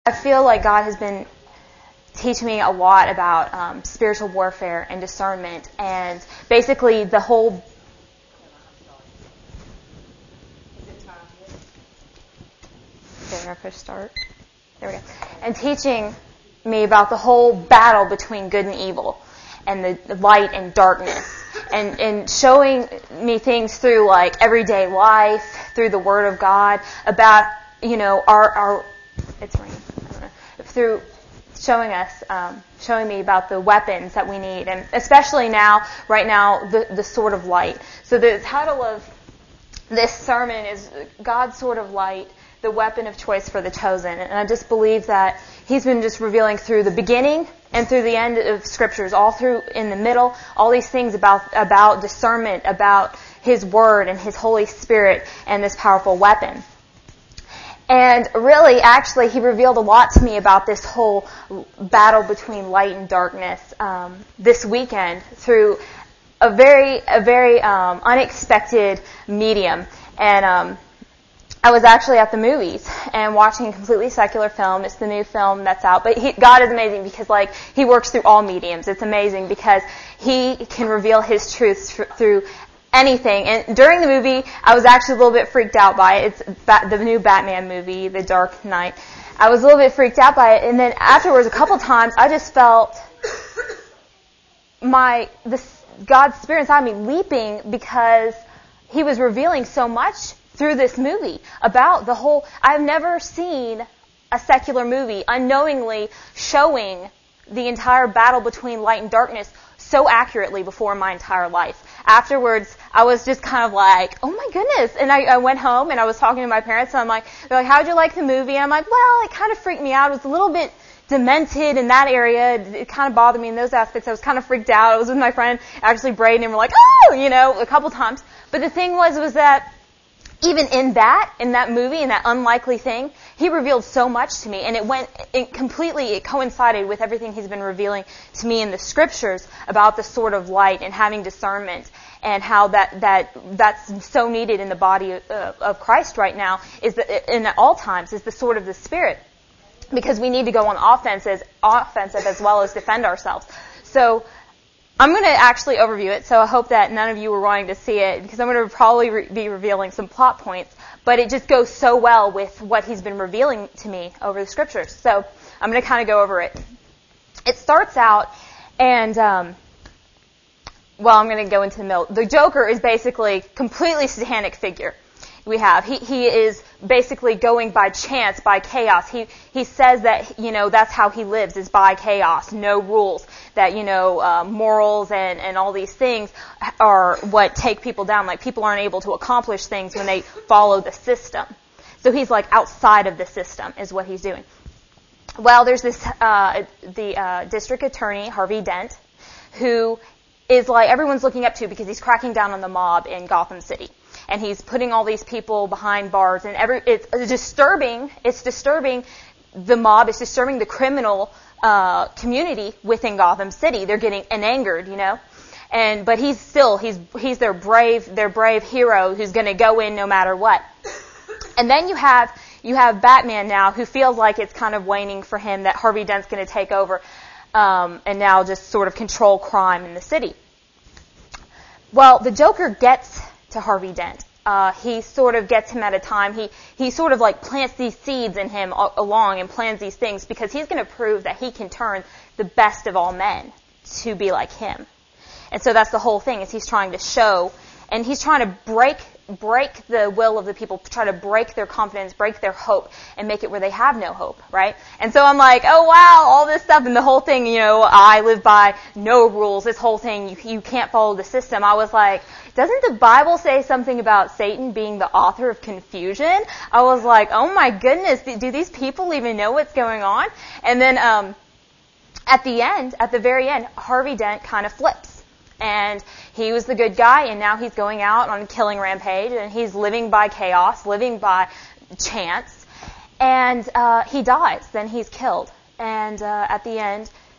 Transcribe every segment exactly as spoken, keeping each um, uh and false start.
I feel like God has been teaching me a lot about um, spiritual warfare and discernment, and basically the whole. There, I push start. There we go. And teaching me about the whole battle between good and evil, and the, the light and darkness, and and showing me things through like everyday life, through the Word of God, about you know our our. It's raining. I don't know. Through showing us, um, showing me about the weapons that we need, and especially now, right now, the the sword of light. So the title of this sermon is God's Sword of Light, the weapon of choice for the chosen. And I just believe that He's been just revealing through the beginning and through the end of Scriptures, all through in the middle, all these things about about discernment, about His Word and His Holy Spirit, and this powerful weapon. And really, actually, He revealed a lot to me about this whole battle between light and darkness um, this weekend through a very, a very um, unexpected medium. And um, I was actually at the movies and watching a completely secular film. It's the new film that's out. But he, God is amazing because, like, He works through all mediums. It's amazing because He can reveal His truths tr- through anything. And during the movie, I was actually a little bit freaked out by it. It's ba- the new Batman movie, The Dark Knight. I was a little bit freaked out by it. And then afterwards, a couple times, I just felt my the God's Spirit inside me leaping because He was revealing so much through this movie about the whole. I've never seen a secular movie unknowingly showing the entire battle between light and darkness so accurately before in my entire life. Afterwards, I was just kind of like, oh my goodness. And I, I went home and I was talking to my parents and I'm like, they're like, how'd you like the movie? And I'm like, well, it kind of freaked me out. It was a little bit demented in that area. It, it kind of bothered me in those aspects. I was kind of freaked out. I was with my friend, actually Braden, and we're like, oh, you know, a couple times. But the thing was, was that even in that, in that movie, in that unlikely thing, He revealed so much to me, and it went, it completely, it coincided with everything He's been revealing to me in the Scriptures about the sword of light and having discernment, and how that, that, that's so needed in the body of, uh, of Christ right now, is that, in all times, is the sword of the Spirit. Because we need to go on offenses, offensive as well as defend ourselves. So, I'm going to actually overview it, so I hope that none of you were wanting to see it, because I'm going to probably re- be revealing some plot points, but it just goes so well with what He's been revealing to me over the Scriptures. So I'm going to kind of go over it. It starts out, and, um, well, I'm going to go into the middle. The Joker is basically completely satanic figure. We have. He he is basically going by chance, by chaos. He he says that, you know, that's how he lives, is by chaos, no rules. That, you know, uh, morals and, and all these things are what take people down. Like, people aren't able to accomplish things when they follow the system. So he's like outside of the system is what he's doing. Well, there's this, uh, the uh, district attorney, Harvey Dent, who is like everyone's looking up to because he's cracking down on the mob in Gotham City. And he's putting all these people behind bars, and every it's disturbing. It's disturbing the mob. It's disturbing the criminal uh, community within Gotham City. They're getting angered, you know. And but he's still he's he's their brave their brave hero who's going to go in no matter what. And then you have you have Batman now, who feels like it's kind of waning for him that Harvey Dent's going to take over um, and now just sort of control crime in the city. Well, the Joker gets to Harvey Dent. Uh, he sort of gets him at a time. He he sort of like plants these seeds in him a- along and plans these things because he's going to prove that he can turn the best of all men to be like him. And so that's the whole thing, is he's trying to show, and he's trying to break break the will of the people, try to break their confidence, break their hope, and make it where they have no hope, right? And so I'm like, oh wow, all this stuff, and the whole thing, you know, I live by no rules, this whole thing, you, you can't follow the system. I was like, doesn't the Bible say something about Satan being the author of confusion? I was like, oh my goodness, do these people even know what's going on? And then um, at the end, at the very end, Harvey Dent kind of flips. And he was the good guy, and now he's going out on a killing rampage, and he's living by chaos, living by chance, and uh, he dies. Then he's killed. And uh, at the end,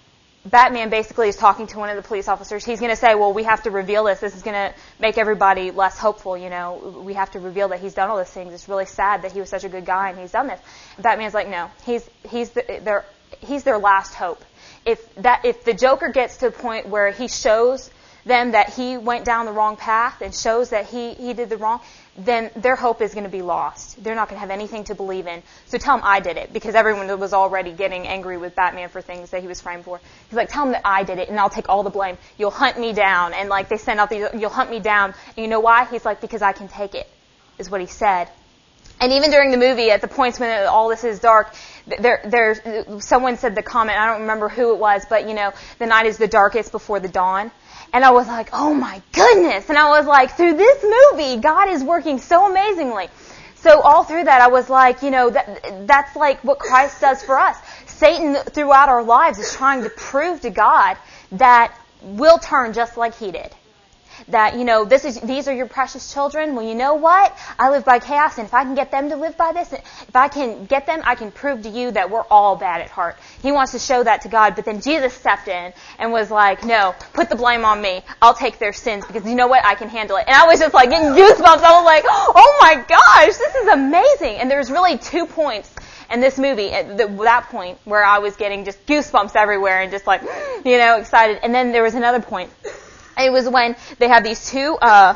Batman basically is talking to one of the police officers. He's going to say, well, we have to reveal this. This is going to make everybody less hopeful, you know. We have to reveal that he's done all these things. It's really sad that he was such a good guy and he's done this. And Batman's like, no, he's he's the, their he's their last hope. If that if the Joker gets to the point where he shows them that he went down the wrong path and shows that he, he did the wrong, then their hope is going to be lost. They're not going to have anything to believe in. So tell them I did it, because everyone was already getting angry with Batman for things that he was framed for. He's like, tell them that I did it, and I'll take all the blame. You'll hunt me down. And like they send out these, you'll hunt me down. And you know why? He's like, because I can take it, is what he said. And even during the movie, at the points when all this is dark, there, there, someone said the comment, I don't remember who it was, but you know, the night is the darkest before the dawn. And I was like, oh my goodness. And I was like, through this movie, God is working so amazingly. So all through that, I was like, you know, that, that's like what Christ does for us. Satan, throughout our lives, is trying to prove to God that we'll turn just like he did. That, you know, this is these are your precious children. Well, you know what? I live by chaos, and if I can get them to live by this, if I can get them, I can prove to you that we're all bad at heart. He wants to show that to God, but then Jesus stepped in and was like, no, put the blame on me. I'll take their sins, because you know what? I can handle it. And I was just like getting goosebumps. I was like, oh my gosh, this is amazing. And there's really two points in this movie, at the, that point, where I was getting just goosebumps everywhere and just like, you know, excited. And then there was another point. It was when they have these two, uh,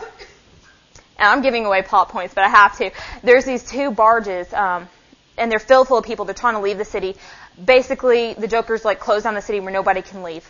and I'm giving away plot points, but I have to. There's these two barges, um, and they're filled full of people. They're trying to leave the city. Basically, the Joker's like closed down the city where nobody can leave.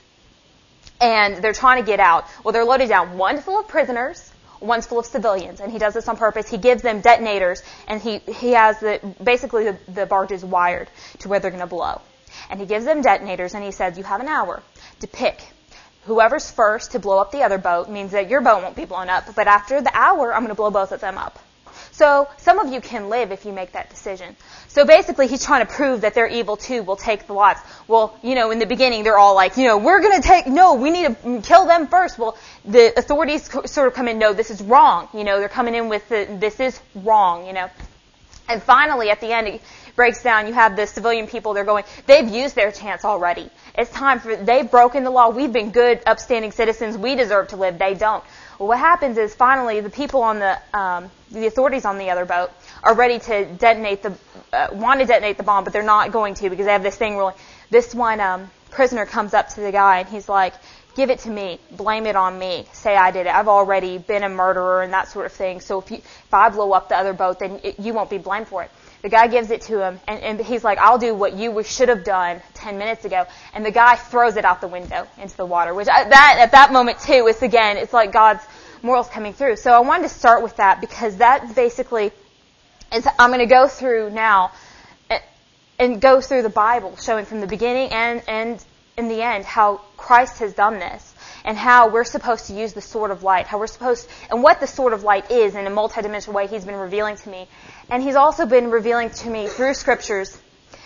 And they're trying to get out. Well, they're loaded down. One's full of prisoners, one's full of civilians, and he does this on purpose. He gives them detonators, and he, he has the, basically the, the barges wired to where they're going to blow. And he gives them detonators, and he says, you have an hour to pick. Whoever's first to blow up the other boat means that your boat won't be blown up. But after the hour, I'm going to blow both of them up. So some of you can live if you make that decision. So basically, he's trying to prove that they're evil too, will take the lives. Well, you know, in the beginning, they're all like, you know, we're going to take, no, we need to kill them first. Well, the authorities sort of come in, no, this is wrong. You know, they're coming in with the, this is wrong, you know. And finally, at the end, it breaks down. You have the civilian people. They're going, they've used their chance already. It's time for, they've broken the law. We've been good, upstanding citizens. We deserve to live. They don't. Well, what happens is finally the people on the, um, the authorities on the other boat are ready to detonate the, uh, want to detonate the bomb, but they're not going to because they have this thing ruling. This one, um, prisoner comes up to the guy and he's like, give it to me. Blame it on me. Say I did it. I've already been a murderer and that sort of thing. So if you, if I blow up the other boat, then it, you won't be blamed for it. The guy gives it to him, and, and he's like, I'll do what you should have done ten minutes ago. And the guy throws it out the window into the water, which I, that at that moment, too, is, again, it's like God's morals coming through. So I wanted to start with that because that basically is, I'm going to go through now and, and go through the Bible, showing from the beginning and, and in the end how Christ has done this. And how we're supposed to use the sword of light, how we're supposed, and what the sword of light is in a multidimensional way he's been revealing to me. And he's also been revealing to me through scriptures,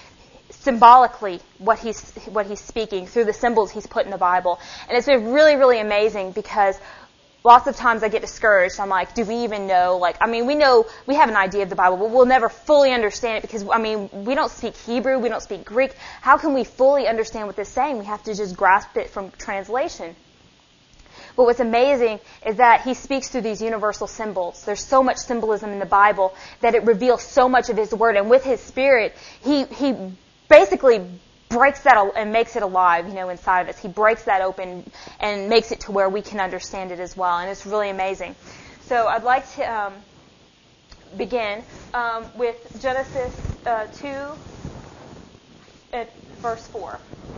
symbolically, what he's, what he's speaking, through the symbols he's put in the Bible. And it's been really, really amazing because lots of times I get discouraged. I'm like, do we even know, like, I mean, we know, we have an idea of the Bible, but we'll never fully understand it because, I mean, we don't speak Hebrew, we don't speak Greek. How can we fully understand what this is saying? We have to just grasp it from translation. But what's amazing is that he speaks through these universal symbols. There's so much symbolism in the Bible that it reveals so much of his word. And with his spirit, he he basically breaks that and makes it alive, you know, inside of us. He breaks that open and makes it to where we can understand it as well. And it's really amazing. So I'd like to um, begin um, with Genesis uh, two at verse four.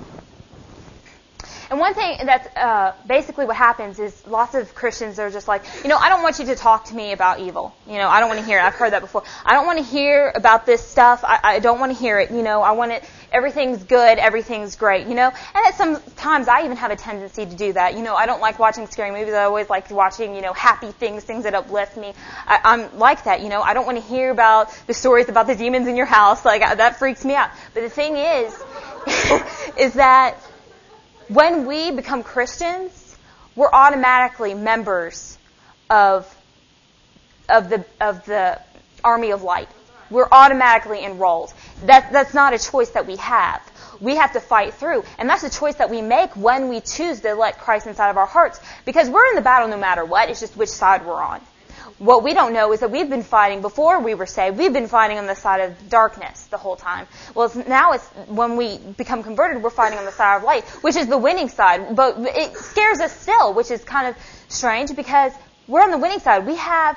And one thing that's uh, basically what happens is lots of Christians are just like, you know, I don't want you to talk to me about evil. You know, I don't want to hear it. I've heard that before. I don't want to hear about this stuff. I, I don't want to hear it. You know, I want it. Everything's good. Everything's great. You know, and at sometimes I even have a tendency to do that. You know, I don't like watching scary movies. I always like watching, you know, happy things, things that uplift me. I, I'm like that. You know, I don't want to hear about the stories about the demons in your house. Like that freaks me out. But the thing is, is that when we become Christians, we're automatically members of of the of the army of light. We're automatically enrolled. That that's not a choice that we have. we have to fight through. And that's a choice that we make when we choose to let Christ inside of our hearts. Because we're in the battle no matter what. It's just which side we're on. What we don't know is that we've been fighting before we were saved. We've been fighting on the side of darkness the whole time. Well, it's, now it's when we become converted, we're fighting on the side of light, which is the winning side. But it scares us still, which is kind of strange because we're on the winning side. We have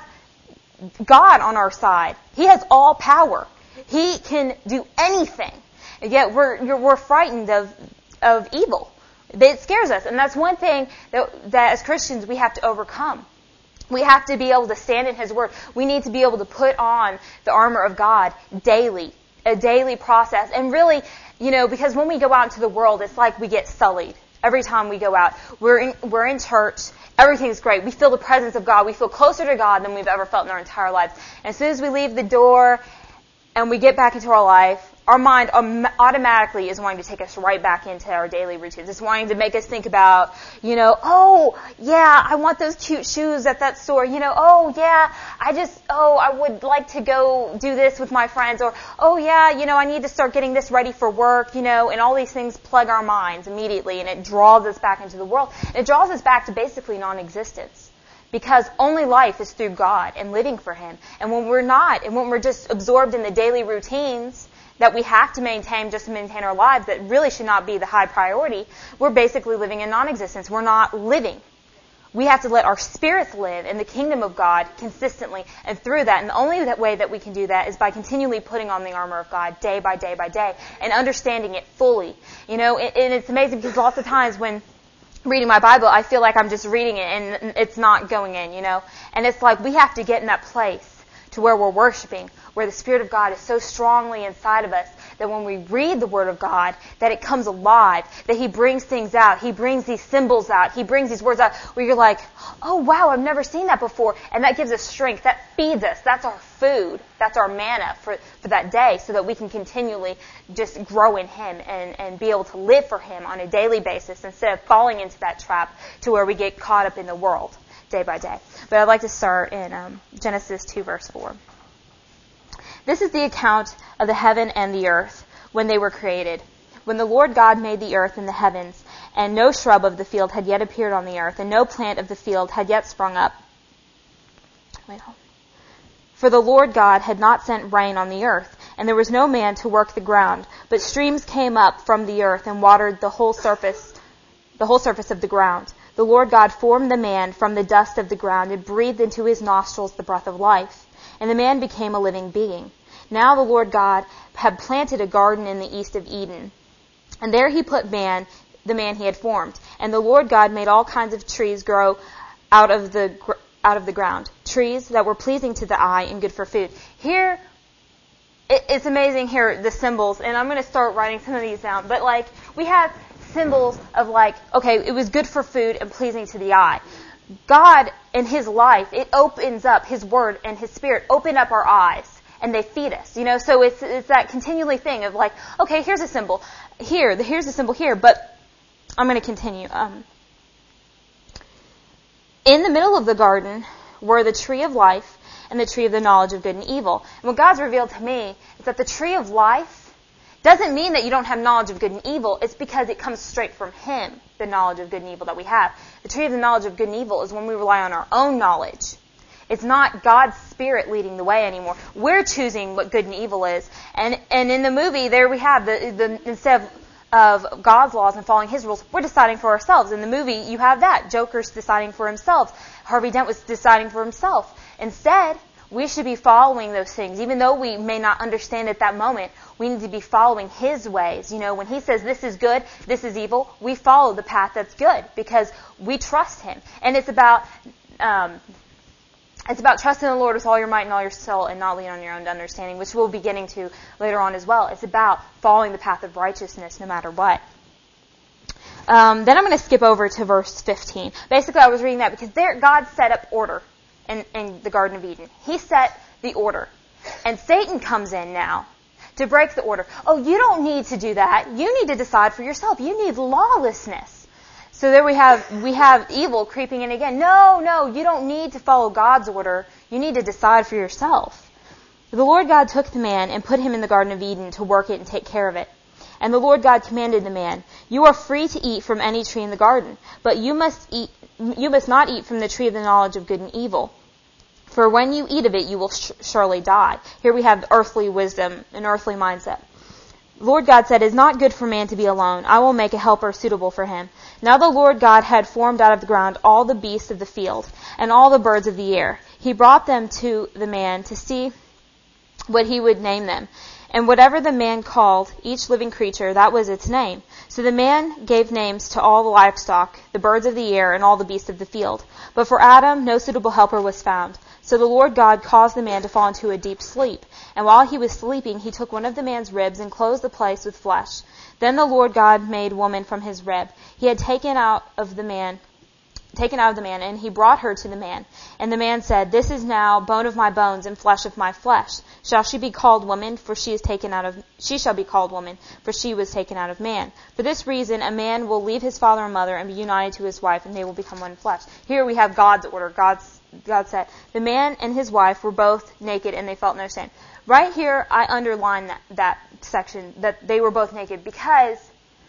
God on our side. He has all power. He can do anything. And yet we're we're frightened of of evil. It scares us, and that's one thing that that as Christians we have to overcome. We have to be able to stand in His Word. We need to be able to put on the armor of God daily, a daily process. And really, you know, because when we go out into the world, it's like we get sullied every time we go out. We're in, we're in church. Everything's great. We feel the presence of God. We feel closer to God than we've ever felt in our entire lives. And as soon as we leave the door and we get back into our life, our mind automatically is wanting to take us right back into our daily routines. It's wanting to make us think about, you know, oh, yeah, I want those cute shoes at that store. You know, oh, yeah, I just, oh, I would like to go do this with my friends. Or, oh, yeah, you know, I need to start getting this ready for work, you know, and all these things plug our minds immediately, and it draws us back into the world. It draws us back to basically non-existence. Because only life is through God and living for Him. And when we're not, and when we're just absorbed in the daily routines that we have to maintain just to maintain our lives that really should not be the high priority, we're basically living in non-existence. We're not living. We have to let our spirits live in the kingdom of God consistently and through that. And the only way that we can do that is by continually putting on the armor of God day by day by day and understanding it fully. You know, and it's amazing because lots of times when reading my Bible, I feel like I'm just reading it and it's not going in, you know. And it's like we have to get in that place to where we're worshiping, where the Spirit of God is so strongly inside of us that when we read the Word of God, that it comes alive, that He brings things out. He brings these symbols out. He brings these words out where you're like, oh, wow, I've never seen that before. And that gives us strength. That feeds us. That's our food. That's our manna for, for that day so that we can continually just grow in Him and, and be able to live for Him on a daily basis instead of falling into that trap to where we get caught up in the world day by day. But I'd like to start in um, Genesis two, verse four. This is the account of the heaven and the earth when they were created. When the Lord God made the earth and the heavens, and no shrub of the field had yet appeared on the earth, and no plant of the field had yet sprung up. Wait, hold on. For the Lord God had not sent rain on the earth, and there was no man to work the ground, but streams came up from the earth and watered the whole surface, the whole surface of the ground. The Lord God formed the man from the dust of the ground and breathed into his nostrils the breath of life, and the man became a living being. Now the Lord God had planted a garden in the east of Eden, and there He put man, the man He had formed. And the Lord God made all kinds of trees grow out of the out of the ground, trees that were pleasing to the eye and good for food. Here, it's amazing here the symbols, and I'm going to start writing some of these down. But like we have symbols of like, okay, it was good for food and pleasing to the eye. God in His life, it opens up His Word and His Spirit open up our eyes and they feed us, you know. So it's it's that continually thing of like, okay, here's a symbol here, here's a symbol here, but I'm going to continue. Um, in the middle of the garden were the tree of life and the tree of the knowledge of good and evil. And what God's revealed to me is that the tree of life doesn't mean that you don't have knowledge of good and evil. It's because it comes straight from Him, the knowledge of good and evil that we have. The tree of the knowledge of good and evil is when we rely on our own knowledge. It's not God's Spirit leading the way anymore. We're choosing what good and evil is. And and in the movie, there we have, the, the instead of, of God's laws and following His rules, we're deciding for ourselves. In the movie, you have that. Joker's deciding for himself. Harvey Dent was deciding for himself. Instead, we should be following those things. Even though we may not understand at that moment, we need to be following His ways. You know, when He says this is good, this is evil, we follow the path that's good because we trust Him. And it's about um, it's about trusting the Lord with all your might and all your soul and not leaning on your own understanding, which we'll be getting to later on as well. It's about following the path of righteousness no matter what. Um, then I'm going to skip over to verse fifteen. Basically, I was reading that because there God set up order in, in the Garden of Eden. He set the order. And Satan comes in now to break the order. Oh, you don't need to do that. You need to decide for yourself. You need lawlessness. So there we have we have evil creeping in again. No, no, you don't need to follow God's order. You need to decide for yourself. The Lord God took the man and put him in the Garden of Eden to work it and take care of it. And the Lord God commanded the man, "You are free to eat from any tree in the garden, but you must eat, you must not eat from the tree of the knowledge of good and evil. For when you eat of it, you will sh- surely die." Here we have earthly wisdom, an earthly mindset. Lord God said, "It is not good for man to be alone. I will make a helper suitable for him." Now the Lord God had formed out of the ground all the beasts of the field and all the birds of the air. He brought them to the man to see what he would name them. And whatever the man called each living creature, that was its name. So the man gave names to all the livestock, the birds of the air, and all the beasts of the field. But for Adam no suitable helper was found. So the Lord God caused the man to fall into a deep sleep. And while he was sleeping, he took one of the man's ribs and closed the place with flesh. Then the Lord God made woman from his rib. He had taken out of the man, taken out of the man, and he brought her to the man. And the man said, "This is now bone of my bones and flesh of my flesh. Shall she be called woman? For she is taken out of, she shall be called woman, for she was taken out of man. For this reason, a man will leave his father and mother and be united to his wife, and they will become one flesh." Here we have God's order. God's God said, the man and his wife were both naked and they felt no shame. Right here, I underline that, that section, that they were both naked, because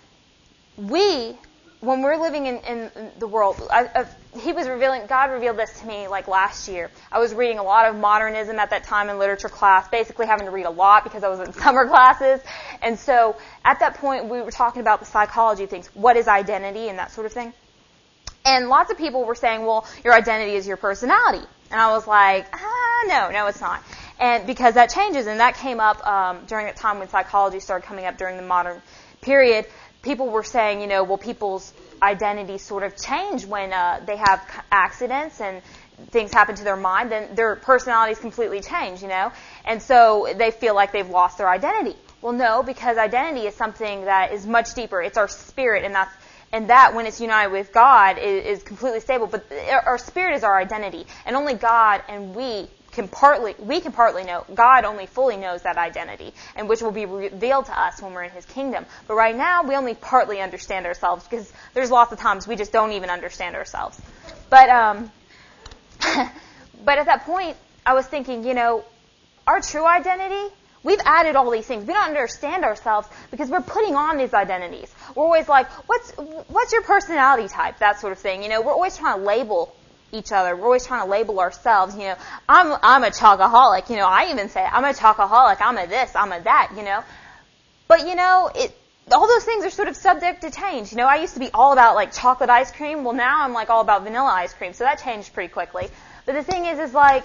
we, when we're living in, in the world, I, I, he was revealing, God revealed this to me like last year. I was reading a lot of modernism at that time in literature class, basically having to read a lot because I was in summer classes. And so at that point, we were talking about the psychology of things. What is identity and that sort of thing? And lots of people were saying, well, your identity is your personality. And I was like, ah, no, no, it's not. And because that changes, and that came up um, during a time when psychology started coming up during the modern period. People were saying, you know, well, people's identities sort of change when uh, they have accidents and things happen to their mind, then their personalities completely change, you know. And so they feel like they've lost their identity. Well, no, because identity is something that is much deeper. It's our spirit, and that's And that, when it's united with God, is, is completely stable. But our spirit is our identity. And only God and we can partly, we can partly know. God only fully knows that identity, and which will be revealed to us when we're in His kingdom. But right now, we only partly understand ourselves, because there's lots of times we just don't even understand ourselves. But, um, but at that point, I was thinking, you know, our true identity, we've added all these things. We don't understand ourselves because we're putting on these identities. We're always like, what's what's your personality type? That sort of thing. You know, we're always trying to label each other. We're always trying to label ourselves. You know, I'm I'm a chocoholic. You know, I even say I'm a chocoholic. I'm a this. I'm a that. You know, but you know, it all those things are sort of subject to change. You know, I used to be all about like chocolate ice cream. Well, now I'm like all about vanilla ice cream. So that changed pretty quickly. But the thing is, is like.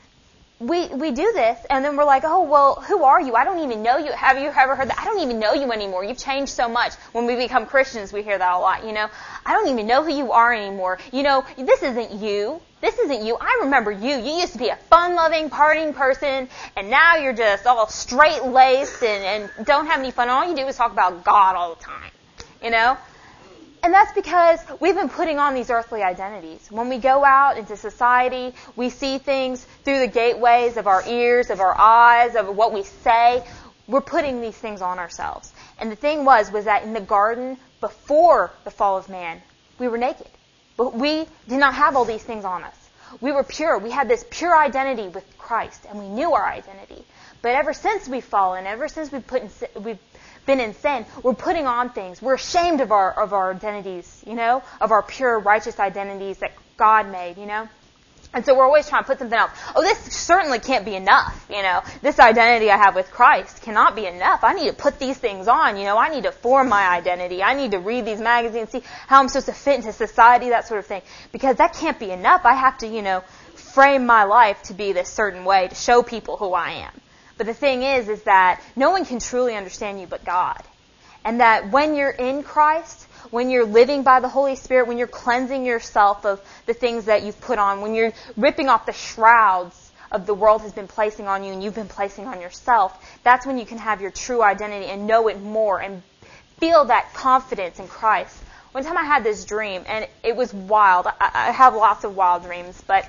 We we do this, and then we're like, oh, well, who are you? I don't even know you. Have you ever heard that? I don't even know you anymore. You've changed so much. When we become Christians, we hear that a lot, you know. I don't even know who you are anymore. You know, this isn't you. This isn't you. I remember you. You used to be a fun-loving, partying person, and now you're just all straight-laced and, and don't have any fun. All you do is talk about God all the time, you know. And that's because we've been putting on these earthly identities. When we go out into society, we see things through the gateways of our ears, of our eyes, of what we say. We're putting these things on ourselves. And the thing was, was that in the garden, before the fall of man, we were naked. But we did not have all these things on us. We were pure. We had this pure identity with Christ, and we knew our identity. But ever since we've fallen, ever since we've put in, we've been in sin, we're putting on things. We're ashamed of our of our identities, you know, of our pure, righteous identities that God made, you know. And so we're always trying to put something else. Oh, this certainly can't be enough, you know. This identity I have with Christ cannot be enough. I need to put these things on, you know. I need to form my identity. I need to read these magazines, see how I'm supposed to fit into society, that sort of thing. Because that can't be enough. I have to, you know, frame my life to be this certain way to show people who I am. But the thing is, is that no one can truly understand you but God. And that when you're in Christ, when you're living by the Holy Spirit, when you're cleansing yourself of the things that you've put on, when you're ripping off the shrouds of the world has been placing on you and you've been placing on yourself, that's when you can have your true identity and know it more and feel that confidence in Christ. One time I had this dream, and it was wild. I, I have lots of wild dreams, but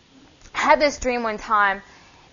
I had this dream one time.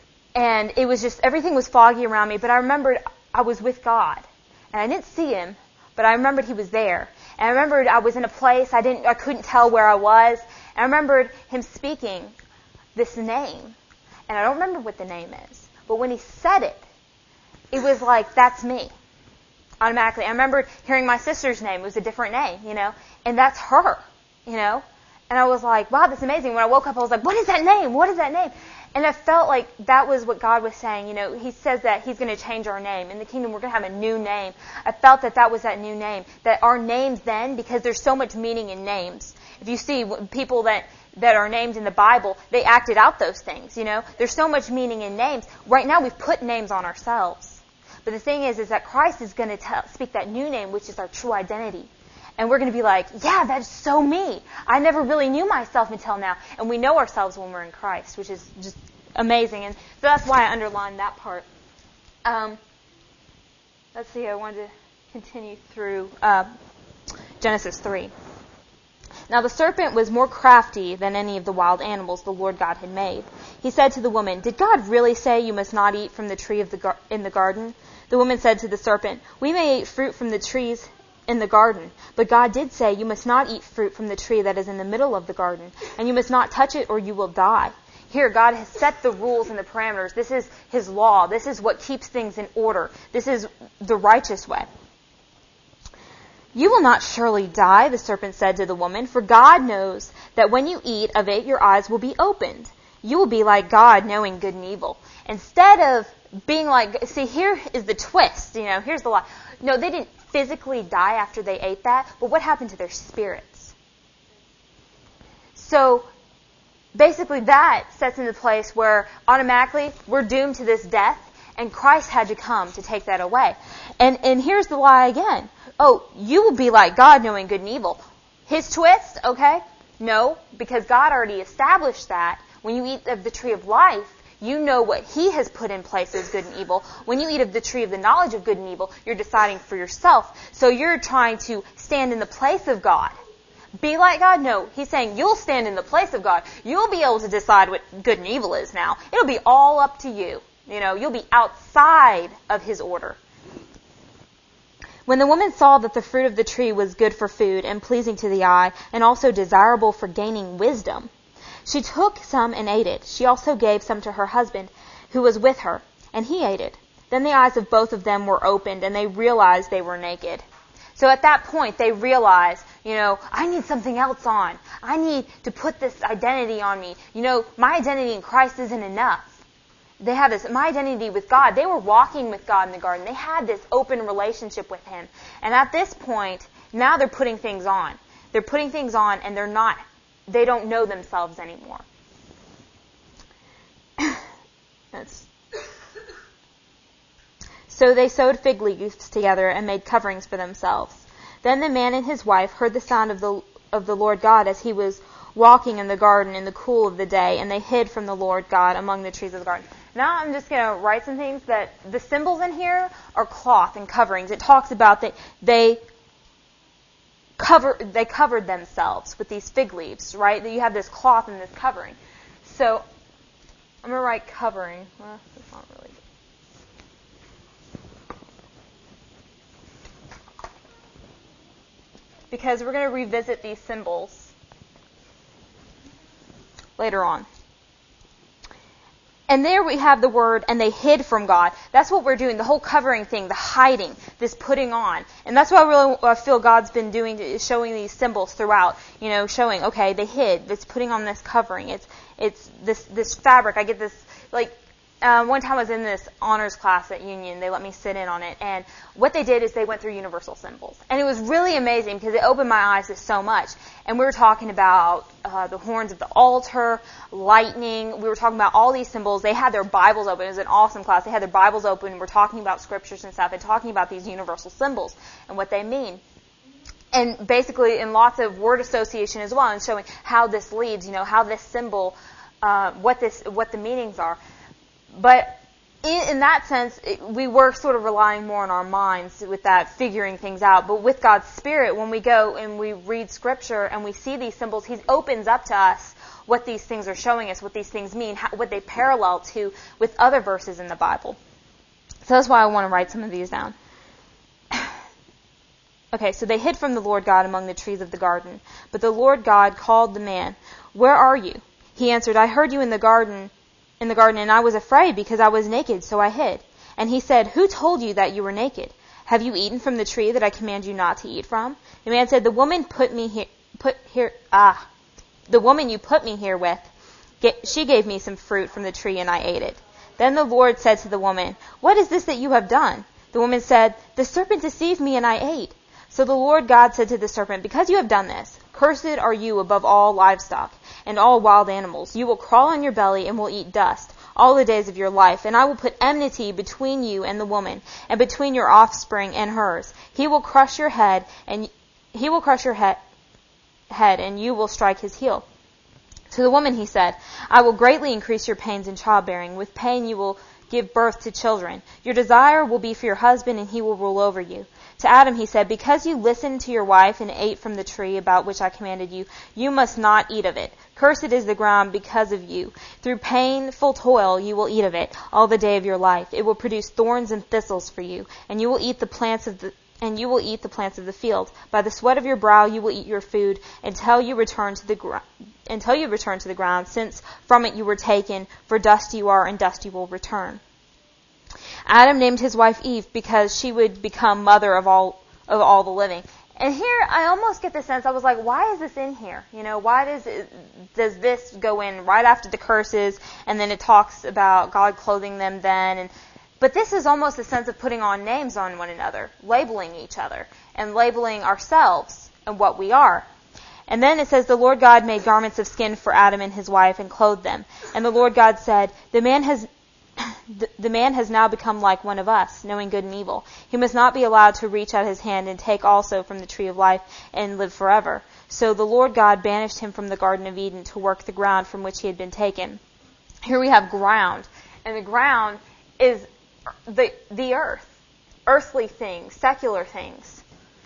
And it was just, everything was foggy around me, but I remembered I was with God. And I didn't see Him, but I remembered He was there. And I remembered I was in a place, I didn't, I couldn't tell where I was. And I remembered Him speaking this name. And I don't remember what the name is. But when He said it, it was like, that's me. automatically. I remembered hearing my sister's name. It was a different name, you know, and that's her, you know. And I was like, wow, that's amazing. When I woke up, I was like, what is that name? What is that name? And I felt like that was what God was saying. You know, he says that he's going to change our name. In the kingdom, we're going to have a new name. I felt that that was that new name. That our names then, because there's so much meaning in names. If you see people that, that are named in the Bible, they acted out those things, you know. There's so much meaning in names. Right now, we've put names on ourselves. But the thing is, is that Christ is going to tell, speak that new name, which is our true identity. And we're going to be like, yeah, that's so me. I never really knew myself until now. And we know ourselves when we're in Christ, which is just amazing. And so that's why I underlined that part. Um, let's see, I wanted to continue through uh, Genesis three. Now the serpent was more crafty than any of the wild animals the Lord God had made. He said to the woman, did God really say you must not eat from the tree of the gar- in the garden? The woman said to the serpent, we may eat fruit from the trees in the garden, but God did say you must not eat fruit from the tree that is in the middle of the garden, and you must not touch it or you will die. Here, God has set the rules and the parameters. This is His law. This is what keeps things in order. This is the righteous way. You will not surely die, the serpent said to the woman, for God knows that when you eat of it, your eyes will be opened. You will be like God, knowing good and evil. Instead of being like, see, here is the twist, you know, here's the lie. No, they didn't physically die after they ate that, but what happened to their spirits? So basically that sets into place where automatically we're doomed to this death, and Christ had to come to take that away. And and here's the lie again. Oh, you will be like God, knowing good and evil. His twist, okay? No, because God already established that. When you eat of the tree of life, you know what He has put in place as good and evil. When you eat of the tree of the knowledge of good and evil, you're deciding for yourself. So you're trying to stand in the place of God. Be like God? No. He's saying you'll stand in the place of God. You'll be able to decide what good and evil is now. It'll be all up to you. You know, you'll be outside of His order. When the woman saw that the fruit of the tree was good for food and pleasing to the eye and also desirable for gaining wisdom, she took some and ate it. She also gave some to her husband who was with her, and he ate it. Then the eyes of both of them were opened, and they realized they were naked. So at that point, they realized, you know, I need something else on. I need to put this identity on me. You know, my identity in Christ isn't enough. They have this, my identity with God. They were walking with God in the garden. They had this open relationship with Him. And at this point, now they're putting things on. They're putting things on, and they're not, they don't know themselves anymore. That's... So they sewed fig leaves together and made coverings for themselves. Then the man and his wife heard the sound of the of the Lord God as He was walking in the garden in the cool of the day, and they hid from the Lord God among the trees of the garden. Now I'm just going to write some things that the symbols in here are cloth and coverings. It talks about that they cover they covered themselves with these fig leaves, right? That you have this cloth and this covering. So I'm going to write covering. Well, that's not really good. Because we're going to revisit these symbols later on. And there we have the word, and they hid from God. That's what we're doing, the whole covering thing, the hiding, this putting on. And that's what I really I feel God's been doing, is showing these symbols throughout. You know, showing, okay, they hid. It's putting on this covering. It's it's this this fabric. I get this, like, Um, one time I was in this honors class at Union. They let me sit in on it. And what they did is they went through universal symbols. And it was really amazing because it opened my eyes to so much. And we were talking about uh, the horns of the altar, lightning. We were talking about all these symbols. They had their Bibles open. It was an awesome class. They had their Bibles open. And we're talking about scriptures and stuff and talking about these universal symbols and what they mean. And basically in lots of word association as well, and showing how this leads, you know, how this symbol, uh, what this, what the meanings are. But in, in that sense, it, we were sort of relying more on our minds with that, figuring things out. But with God's Spirit, when we go and we read Scripture and we see these symbols, He opens up to us what these things are showing us, what these things mean, how, what they parallel to with other verses in the Bible. So that's why I want to write some of these down. Okay, so they hid from the Lord God among the trees of the garden. But the Lord God called the man, "Where are you?" He answered, "I heard you in the garden, in the garden, and I was afraid because I was naked, so I hid." And he said, "Who told you that you were naked? Have you eaten from the tree that I command you not to eat from? The man said, The woman put me here, put here, ah, the woman you put me here with, get, she gave me some fruit from the tree and I ate it. Then the Lord said to the woman, What is this that you have done? The woman said, The serpent deceived me and I ate. So the Lord God said to the serpent, Because you have done this, cursed are you above all livestock and all wild animals. You will crawl on your belly and will eat dust all the days of your life. And I will put enmity between you and the woman, and between your offspring and hers. He will crush your head, and he will crush your head, head, and you will strike his heel. To the woman he said, I will greatly increase your pains in childbearing. With pain you will give birth to children. Your desire will be for your husband, and he will rule over you. To Adam he said, Because you listened to your wife and ate from the tree about which I commanded you, you must not eat of it. Cursed is the ground because of you. Through painful toil you will eat of it all the day of your life. It will produce thorns and thistles for you, and you will eat the plants of the and you will eat the plants of the field. By the sweat of your brow you will eat your food until you return to the ground. Until you return to the ground, since from it you were taken, for dust you are, and dust you will return. Adam named his wife Eve because she would become mother of all of all the living. And here, I almost get the sense, I was like, why is this in here? You know, why does it, does this go in right after the curses, and then it talks about God clothing them then? And but this is almost a sense of putting on names on one another, labeling each other, and labeling ourselves and what we are. And then it says, the Lord God made garments of skin for Adam and his wife and clothed them. And the Lord God said, the man has the, the man has now become like one of us, knowing good and evil. He must not be allowed to reach out his hand and take also from the tree of life and live forever. So the Lord God banished him from the Garden of Eden to work the ground from which he had been taken. Here we have ground. And the ground is the the earth, earthly things, secular things.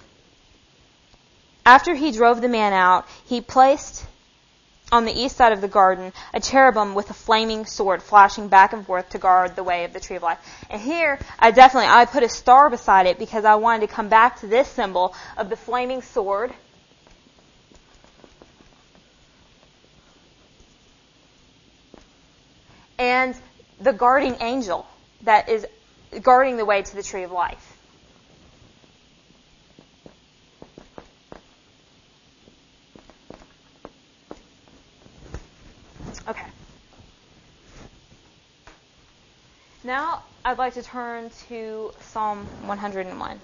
After he drove the man out, he placed on the east side of the garden a cherubim with a flaming sword flashing back and forth to guard the way of the tree of life. And here, I definitely, I put a star beside it because I wanted to come back to this symbol of the flaming sword. And the guarding angel that is guarding the way to the tree of life. Okay. Now I'd like to turn to Psalm one hundred one.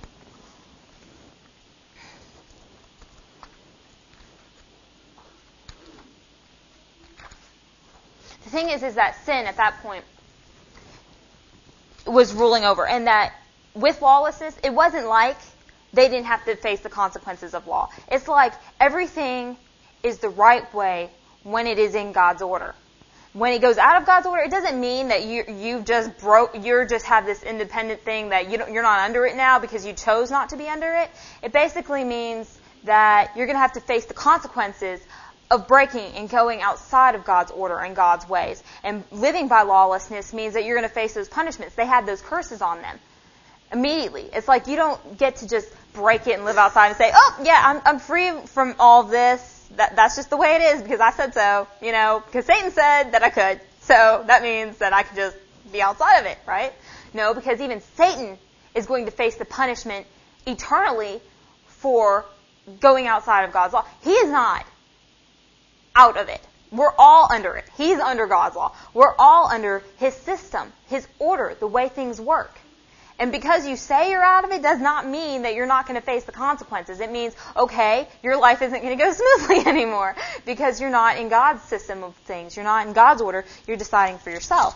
The thing is, is that sin at that point was ruling over, and that with lawlessness, it wasn't like they didn't have to face the consequences of law. It's like everything is the right way when it is in God's order. When it goes out of God's order, it doesn't mean that you you've just broke, you're just have this independent thing that you don't, you're not under it now because you chose not to be under it. It basically means that you're going to have to face the consequences of breaking and going outside of God's order and God's ways. And living by lawlessness means that you're going to face those punishments. They had those curses on them immediately. It's like you don't get to just break it and live outside and say, oh, yeah, I'm, I'm free from all this. That, that's just the way it is because I said so, you know, because Satan said that I could. So that means that I could just be outside of it, right? No, because even Satan is going to face the punishment eternally for going outside of God's law. He is not out of it. We're all under it. He's under God's law. We're all under his system, his order, the way things work. And because you say you're out of it does not mean that you're not going to face the consequences. It means, okay, your life isn't going to go smoothly anymore because you're not in God's system of things. You're not in God's order. You're deciding for yourself.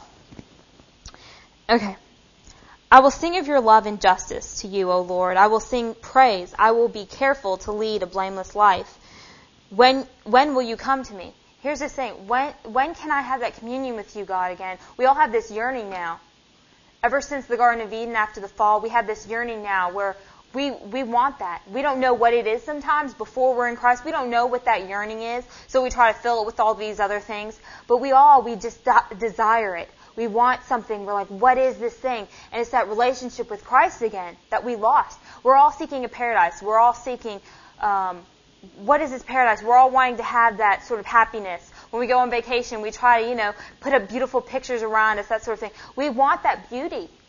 Okay. I will sing of your love and justice to you, O Lord. I will sing praise. I will be careful to lead a blameless life. When when will you come to me? Here's the thing. When when can I have that communion with you, God, again? We all have this yearning now. Ever since the Garden of Eden after the fall, we have this yearning now where we we want that. We don't know what it is sometimes before we're in Christ. We don't know what that yearning is, so we try to fill it with all these other things. But we all, we just de- desire it. We want something. We're like, what is this thing? And it's that relationship with Christ again that we lost. We're all seeking a paradise. We're all seeking, um, what is this paradise? We're all wanting to have that sort of happiness. When we go on vacation, we try to, you know, put up beautiful pictures around us, that sort of thing. We want that beauty.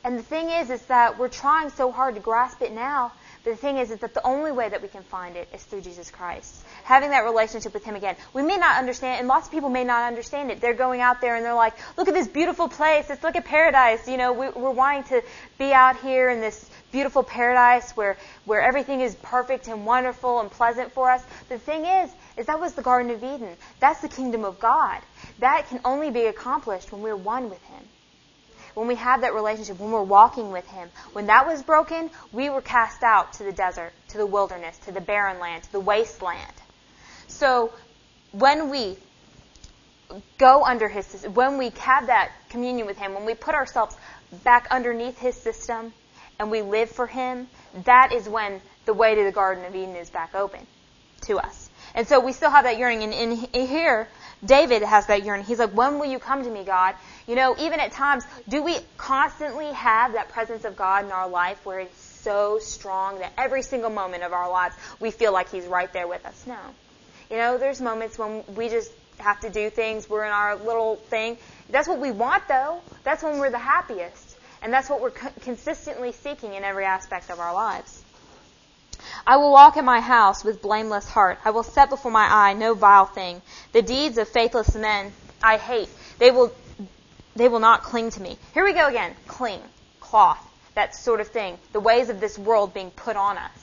And the thing is, is that we're trying so hard to grasp it now. But the thing is, is that the only way that we can find it is through Jesus Christ. Having that relationship with Him again. We may not understand, and lots of people may not understand it. They're going out there and they're like, look at this beautiful place. It's like a paradise. You know, we, we're wanting to be out here in this beautiful paradise where, where everything is perfect and wonderful and pleasant for us. The thing is, is that was the Garden of Eden. That's the kingdom of God. That can only be accomplished when we're one with Him. When we have that relationship, when we're walking with Him. When that was broken, we were cast out to the desert, to the wilderness, to the barren land, to the wasteland. So when we go under His system, when we have that communion with Him, when we put ourselves back underneath His system and we live for Him, that is when the way to the Garden of Eden is back open to us. And so we still have that yearning. And in here, David has that yearning. He's like, when will you come to me, God? You know, even at times, do we constantly have that presence of God in our life where it's so strong that every single moment of our lives we feel like He's right there with us? No. You know, there's moments when we just have to do things. We're in our little thing. That's what we want, though. That's when we're the happiest. And that's what we're co- consistently seeking in every aspect of our lives. I will walk in my house with blameless heart. I will set before my eye no vile thing. The deeds of faithless men I hate. They will they will not cling to me. Here we go again. Cling. Cloth. That sort of thing. The ways of this world being put on us.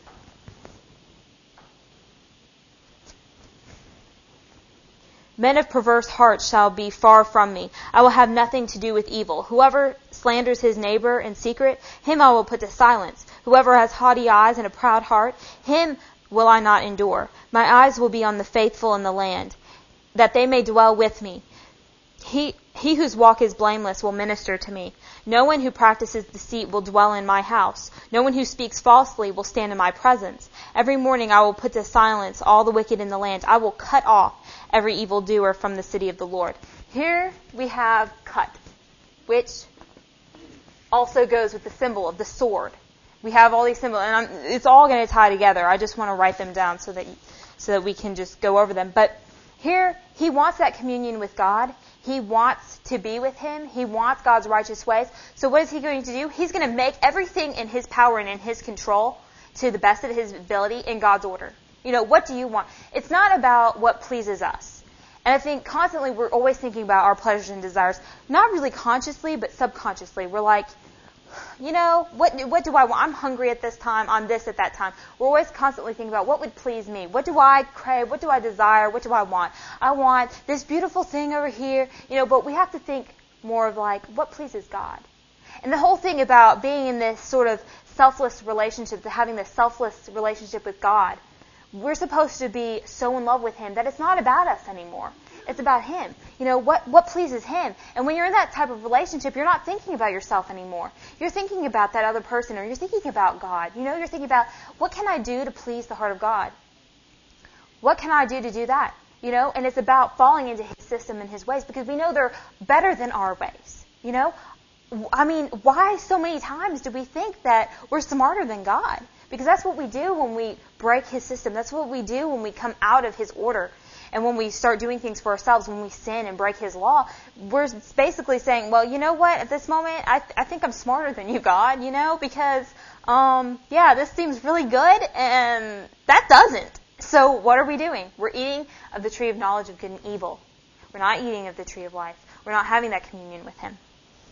Men of perverse hearts shall be far from me. I will have nothing to do with evil. Whoever slanders his neighbor in secret, him I will put to silence. Whoever has haughty eyes and a proud heart, him will I not endure. My eyes will be on the faithful in the land, that they may dwell with me. He, he whose walk is blameless will minister to me. No one who practices deceit will dwell in my house. No one who speaks falsely will stand in my presence. Every morning I will put to silence all the wicked in the land. I will cut off every evildoer from the city of the Lord. Here we have cut, which also goes with the symbol of the sword. We have all these symbols, and I'm, it's all going to tie together. I just want to write them down so that so that we can just go over them. But here, he wants that communion with God. He wants to be with Him. He wants God's righteous ways. So what is He going to do? He's going to make everything in His power and in His control to the best of His ability in God's order. You know, what do you want? It's not about what pleases us. And I think constantly we're always thinking about our pleasures and desires, not really consciously, but subconsciously. We're like, you know, what what do I want? I'm hungry at this time. I'm this at that time. We're always constantly thinking about what would please me. What do I crave? What do I desire? What do I want? I want this beautiful thing over here. You know, but we have to think more of like, what pleases God? And the whole thing about being in this sort of selfless relationship, having this selfless relationship with God, we're supposed to be so in love with Him that it's not about us anymore. It's about Him. You know, what, what pleases Him. And when you're in that type of relationship, you're not thinking about yourself anymore. You're thinking about that other person, or you're thinking about God. You know, you're thinking about, what can I do to please the heart of God? What can I do to do that? You know, and it's about falling into His system and His ways, because we know they're better than our ways. You know, I mean, why so many times do we think that we're smarter than God? Because that's what we do when we break His system. That's what we do when we come out of His order. And when we start doing things for ourselves, when we sin and break His law, we're basically saying, well, you know what? At this moment, I, th- I think I'm smarter than you, God, you know, because, um, yeah, this seems really good, and that doesn't. So what are we doing? We're eating of the tree of knowledge of good and evil. We're not eating of the tree of life. We're not having that communion with Him.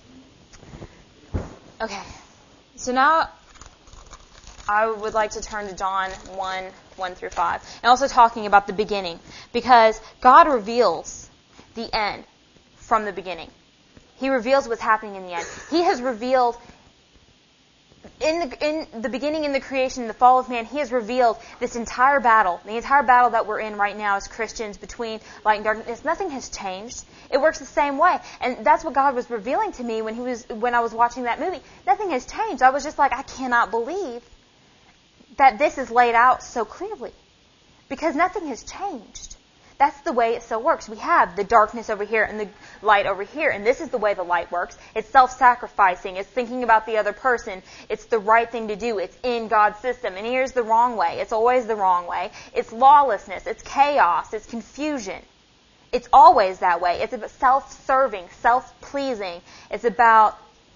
Okay. So now I would like to turn to John one, one through five. And also talking about the beginning. Because God reveals the end from the beginning. He reveals what's happening in the end. He has revealed in the, in the beginning, in the creation, in the fall of man, He has revealed this entire battle. The entire battle that we're in right now as Christians between light and darkness. Nothing has changed. It works the same way. And that's what God was revealing to me when he was when I was watching that movie. Nothing has changed. I was just like, I cannot believe that this is laid out so clearly. Because nothing has changed. That's the way it still works. We have the darkness over here and the light over here. And this is the way the light works. It's self-sacrificing. It's thinking about the other person. It's the right thing to do. It's in God's system. And here's the wrong way. It's always the wrong way. It's lawlessness. It's chaos. It's confusion. It's always that way. It's about self-serving, self-pleasing. It's about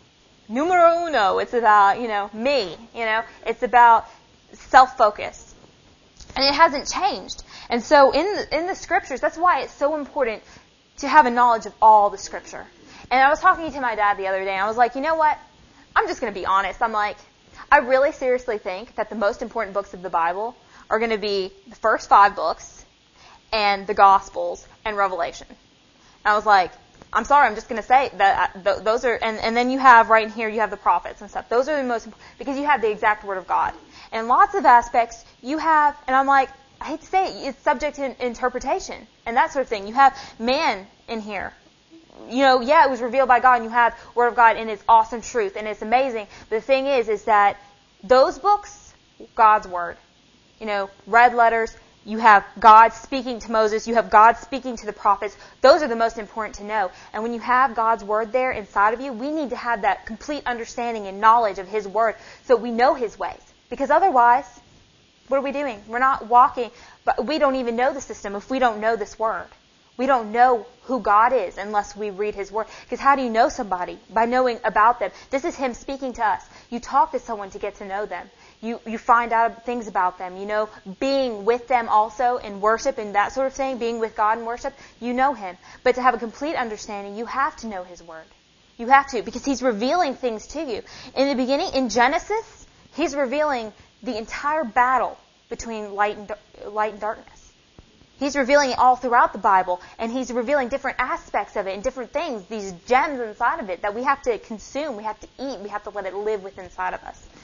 numero uno. It's about, you know, me. You know, it's about self-focus. And it hasn't changed. And so in the, in the scriptures, that's why it's so important to have a knowledge of all the scripture. And I was talking to my dad the other day, and I was like, you know what? I'm just going to be honest. I'm like, I really seriously think that the most important books of the Bible are going to be the first five books and the Gospels and Revelation. And I was like, I'm sorry, I'm just going to say that th- those are, and, and then you have right in here, you have the prophets and stuff. Those are the most important, because you have the exact Word of God. And lots of aspects you have, and I'm like, I hate to say it, it's subject to interpretation and that sort of thing. You have man in here. You know, yeah, it was revealed by God, and you have Word of God, and it's awesome truth, and it's amazing. But the thing is, is that those books, God's Word, you know, red letters, you have God speaking to Moses, you have God speaking to the prophets. Those are the most important to know. And when you have God's Word there inside of you, we need to have that complete understanding and knowledge of His Word so we know His ways. Because otherwise, what are we doing? We're not walking, but we don't even know the system if we don't know this Word. We don't know who God is unless we read His Word. Because how do you know somebody? By knowing about them. This is Him speaking to us. You talk to someone to get to know them. You you find out things about them. You know, being with them also in worship and that sort of thing, being with God in worship, you know Him. But to have a complete understanding, you have to know His Word. You have to, because He's revealing things to you. In the beginning, in Genesis, He's revealing the entire battle between light and, light and darkness. He's revealing it all throughout the Bible, and He's revealing different aspects of it and different things, these gems inside of it that we have to consume, we have to eat, we have to let it live within inside of us.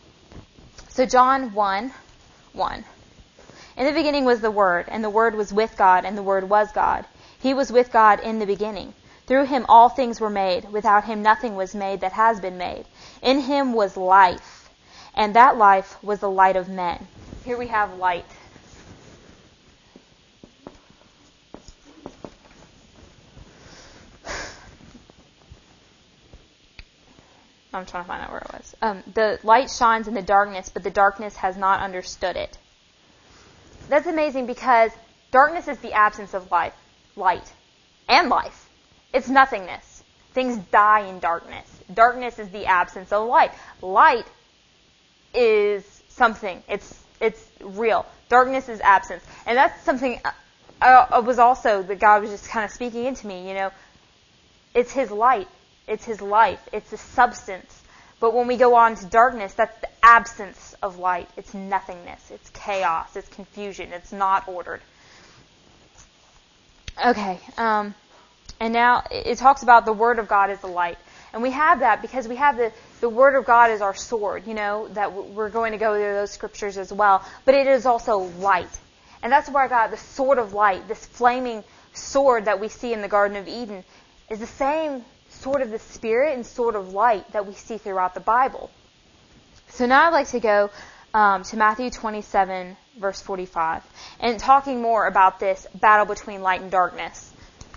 So John one, one. In the beginning was the Word, and the Word was with God, and the Word was God. He was with God in the beginning. Through Him all things were made. Without Him nothing was made that has been made. In Him was life, and that life was the light of men. Here we have light. I'm trying to find out where it was. Um, the light shines in the darkness, but the darkness has not understood it. That's amazing, because darkness is the absence of life, light, and life. It's nothingness. Things die in darkness. Darkness is the absence of light. Light is something. It's it's real. Darkness is absence, and that's something. I, I was also that God was just kind of speaking into me. You know, it's His light. It's His life. It's a substance. But when we go on to darkness, that's the absence of light. It's nothingness. It's chaos. It's confusion. It's not ordered. Okay. Um, and now it talks about the Word of God as the light. And we have that because we have the, the Word of God as our sword, you know, that we're going to go through those scriptures as well. But it is also light. And that's where I got the sword of light, this flaming sword that we see in the Garden of Eden, is the same sword of the Spirit and sword of light that we see throughout the Bible. So now I'd like to go um, to Matthew twenty-seven, verse forty-five, and talking more about this battle between light and darkness.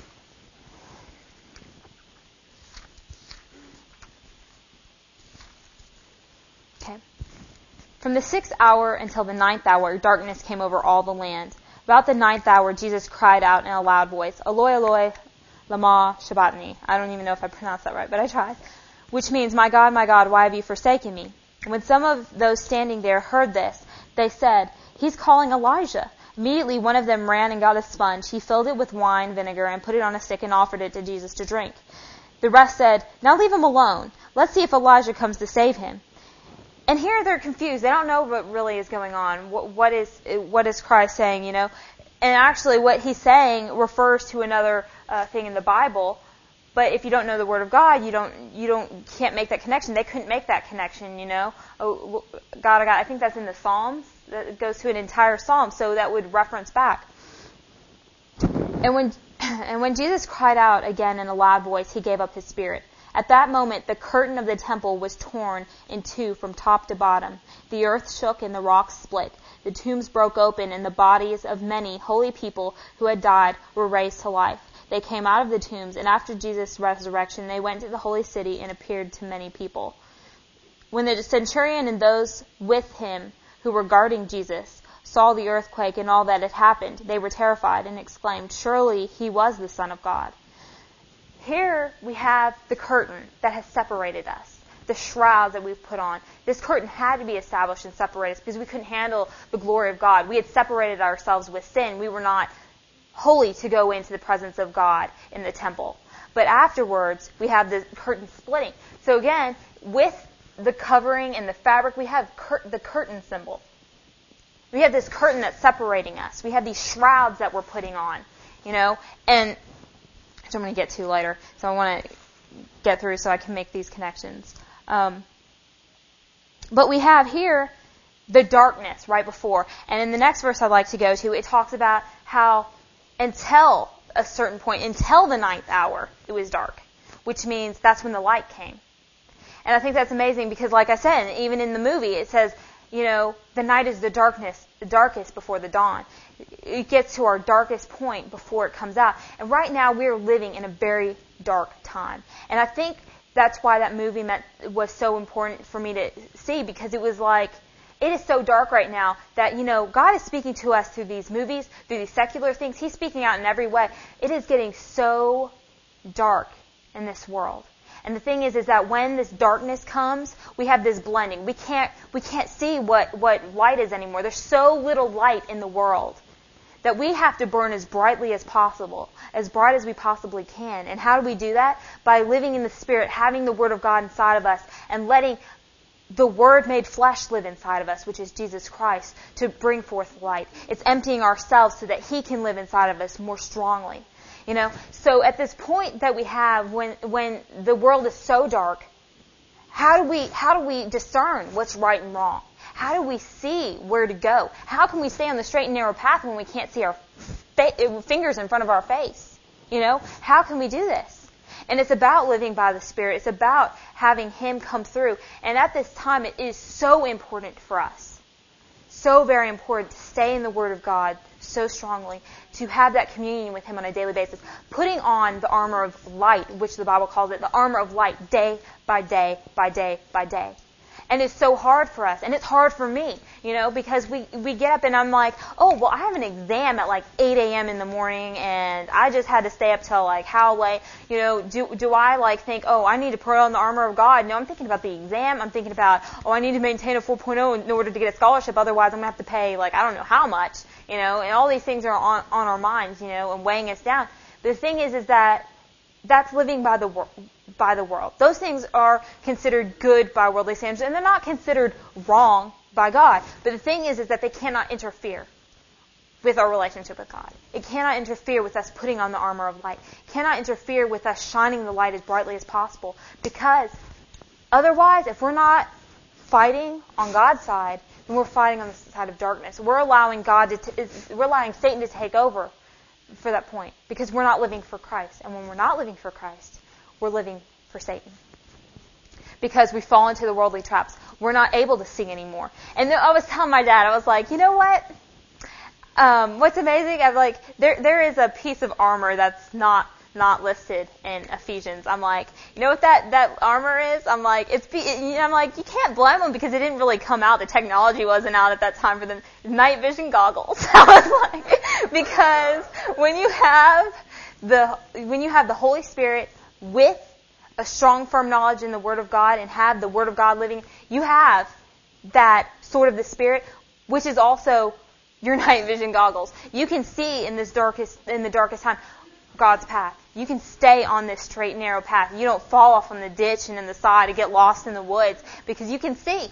Okay. From the sixth hour until the ninth hour, darkness came over all the land. About the ninth hour, Jesus cried out in a loud voice, Eloi, Eloi, lama sabachthani. I don't even know if I pronounced that right, but I tried. Which means, my God, my God, why have you forsaken me? When some of those standing there heard this, they said, He's calling Elijah. Immediately one of them ran and got a sponge. He filled it with wine vinegar and put it on a stick and offered it to Jesus to drink. The rest said, Now leave him alone. Let's see if Elijah comes to save him. And here they're confused. They don't know what really is going on. What, what is what is Christ saying, you know? And actually what He's saying refers to another uh, thing in the Bible. But if you don't know the Word of God, you don't you don't can't make that connection. They couldn't make that connection, you know. Oh, God, I got. I think that's in the Psalms. That goes to an entire psalm, so that would reference back. And when and when Jesus cried out again in a loud voice, He gave up His spirit. At that moment, the curtain of the temple was torn in two from top to bottom. The earth shook and the rocks split. The tombs broke open, and the bodies of many holy people who had died were raised to life. They came out of the tombs, and after Jesus' resurrection, they went to the holy city and appeared to many people. When the centurion and those with him who were guarding Jesus saw the earthquake and all that had happened, they were terrified and exclaimed, Surely He was the Son of God. Here we have the curtain that has separated us. the shrouds that we've put on. This curtain had to be established and separated because we couldn't handle the glory of God. We had separated ourselves with sin. We were not holy to go into the presence of God in the temple. But afterwards, we have the curtain splitting. So again, with the covering and the fabric, we have cur- the curtain symbol. We have this curtain that's separating us. We have these shrouds that we're putting on, you know, and which I'm going to get to later. So I want to get through so I can make these connections. Um, but we have here the darkness right before. And in the next verse I'd like to go to, it talks about how until a certain point, until the ninth hour, it was dark, which means that's when the light came. And I think that's amazing because, like I said, even in the movie, it says, you know, the night is the darkness, the darkest before the dawn. It gets to our darkest point before it comes out. And right now we're living in a very dark time. And I think that's why that movie meant, was so important for me to see, because it was like, it is so dark right now that, you know, God is speaking to us through these movies, through these secular things. He's speaking out in every way. It is getting so dark in this world. And the thing is, is that when this darkness comes, we have this blending. We can't, we can't see what, what light is anymore. There's so little light in the world that we have to burn as brightly as possible, as bright as we possibly can. And how do we do that? By living in the Spirit, having the Word of God inside of us, and letting the Word made flesh live inside of us, which is Jesus Christ, to bring forth light. It's emptying ourselves so that He can live inside of us more strongly. You know, so at this point that we have, when when the world is so dark, how do we how do we discern what's right and wrong? How do we see where to go? How can we stay on the straight and narrow path when we can't see our fa- fingers in front of our face? You know, how can we do this? And it's about living by the Spirit. It's about having Him come through. And at this time, it is so important for us, so very important to stay in the Word of God so strongly, to have that communion with Him on a daily basis, putting on the armor of light, which the Bible calls it, the armor of light, day by day by day by day. And it's so hard for us, and it's hard for me, you know, because we, we get up and I'm like, oh, well, I have an exam at like eight a.m. in the morning, and I just had to stay up till like how late, you know, do do I like think, oh, I need to put on the armor of God? No, I'm thinking about the exam. I'm thinking about, oh, I need to maintain a four point oh in order to get a scholarship, otherwise I'm going to have to pay like I don't know how much, you know, and all these things are on, on our minds, you know, and weighing us down. But the thing is, is that that's living by the world. By the world. Those things are considered good by worldly standards, and they're not considered wrong by God. But the thing is, is that they cannot interfere with our relationship with God. It cannot interfere with us putting on the armor of light. It cannot interfere with us shining the light as brightly as possible. Because otherwise, if we're not fighting on God's side, then we're fighting on the side of darkness. We're allowing God to, t- we're allowing Satan to take over for that point, because we're not living for Christ. And when we're not living for Christ, we're living for Satan. Because we fall into the worldly traps. We're not able to sing anymore. And then I was telling my dad, I was like, you know what? Um, what's amazing? I'm like, there there is a piece of armor that's not not listed in Ephesians. I'm like, you know what that, that armor is? I'm like, it's be, you know, I'm like, you can't blame them because it didn't really come out. The technology wasn't out at that time for the night vision goggles. I was like, because when you have the when you have the Holy Spirit with a strong, firm knowledge in the Word of God, and have the Word of God living, you have that sword of the Spirit, which is also your night vision goggles. You can see in this darkest, in the darkest time, God's path. You can stay on this straight and narrow path. You don't fall off on the ditch and in the side and get lost in the woods, because you can see.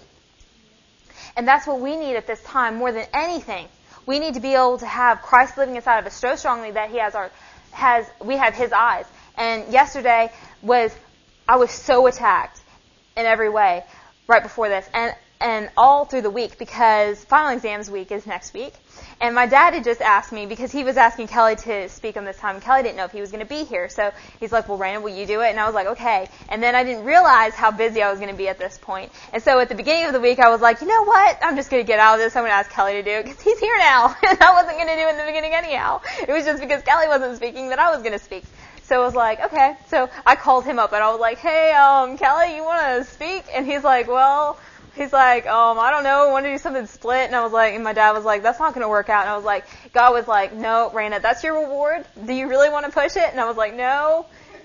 And that's what we need at this time more than anything. We need to be able to have Christ living inside of us so strongly that He has our, has we have His eyes. And yesterday was, I was so attacked in every way right before this, and and all through the week, because final exams week is next week. And my dad had just asked me, because he was asking Kelly to speak on this time, and Kelly didn't know if he was going to be here. So he's like, well, Raina, will you do it? And I was like, okay. And then I didn't realize how busy I was going to be at this point. And so at the beginning of the week, I was like, you know what? I'm just going to get out of this. I'm going to ask Kelly to do it, because he's here now. And I wasn't going to do it in the beginning anyhow. It was just because Kelly wasn't speaking that I was going to speak. So I was like, okay. So I called him up, and I was like, hey, um, Kelly, you want to speak? And he's like, well... He's like, um, I don't know, I want to do something split. And I was like, and my dad was like, that's not going to work out. And I was like, God was like, no, Raina, that's your reward? Do you really want to push it? And I was like, no,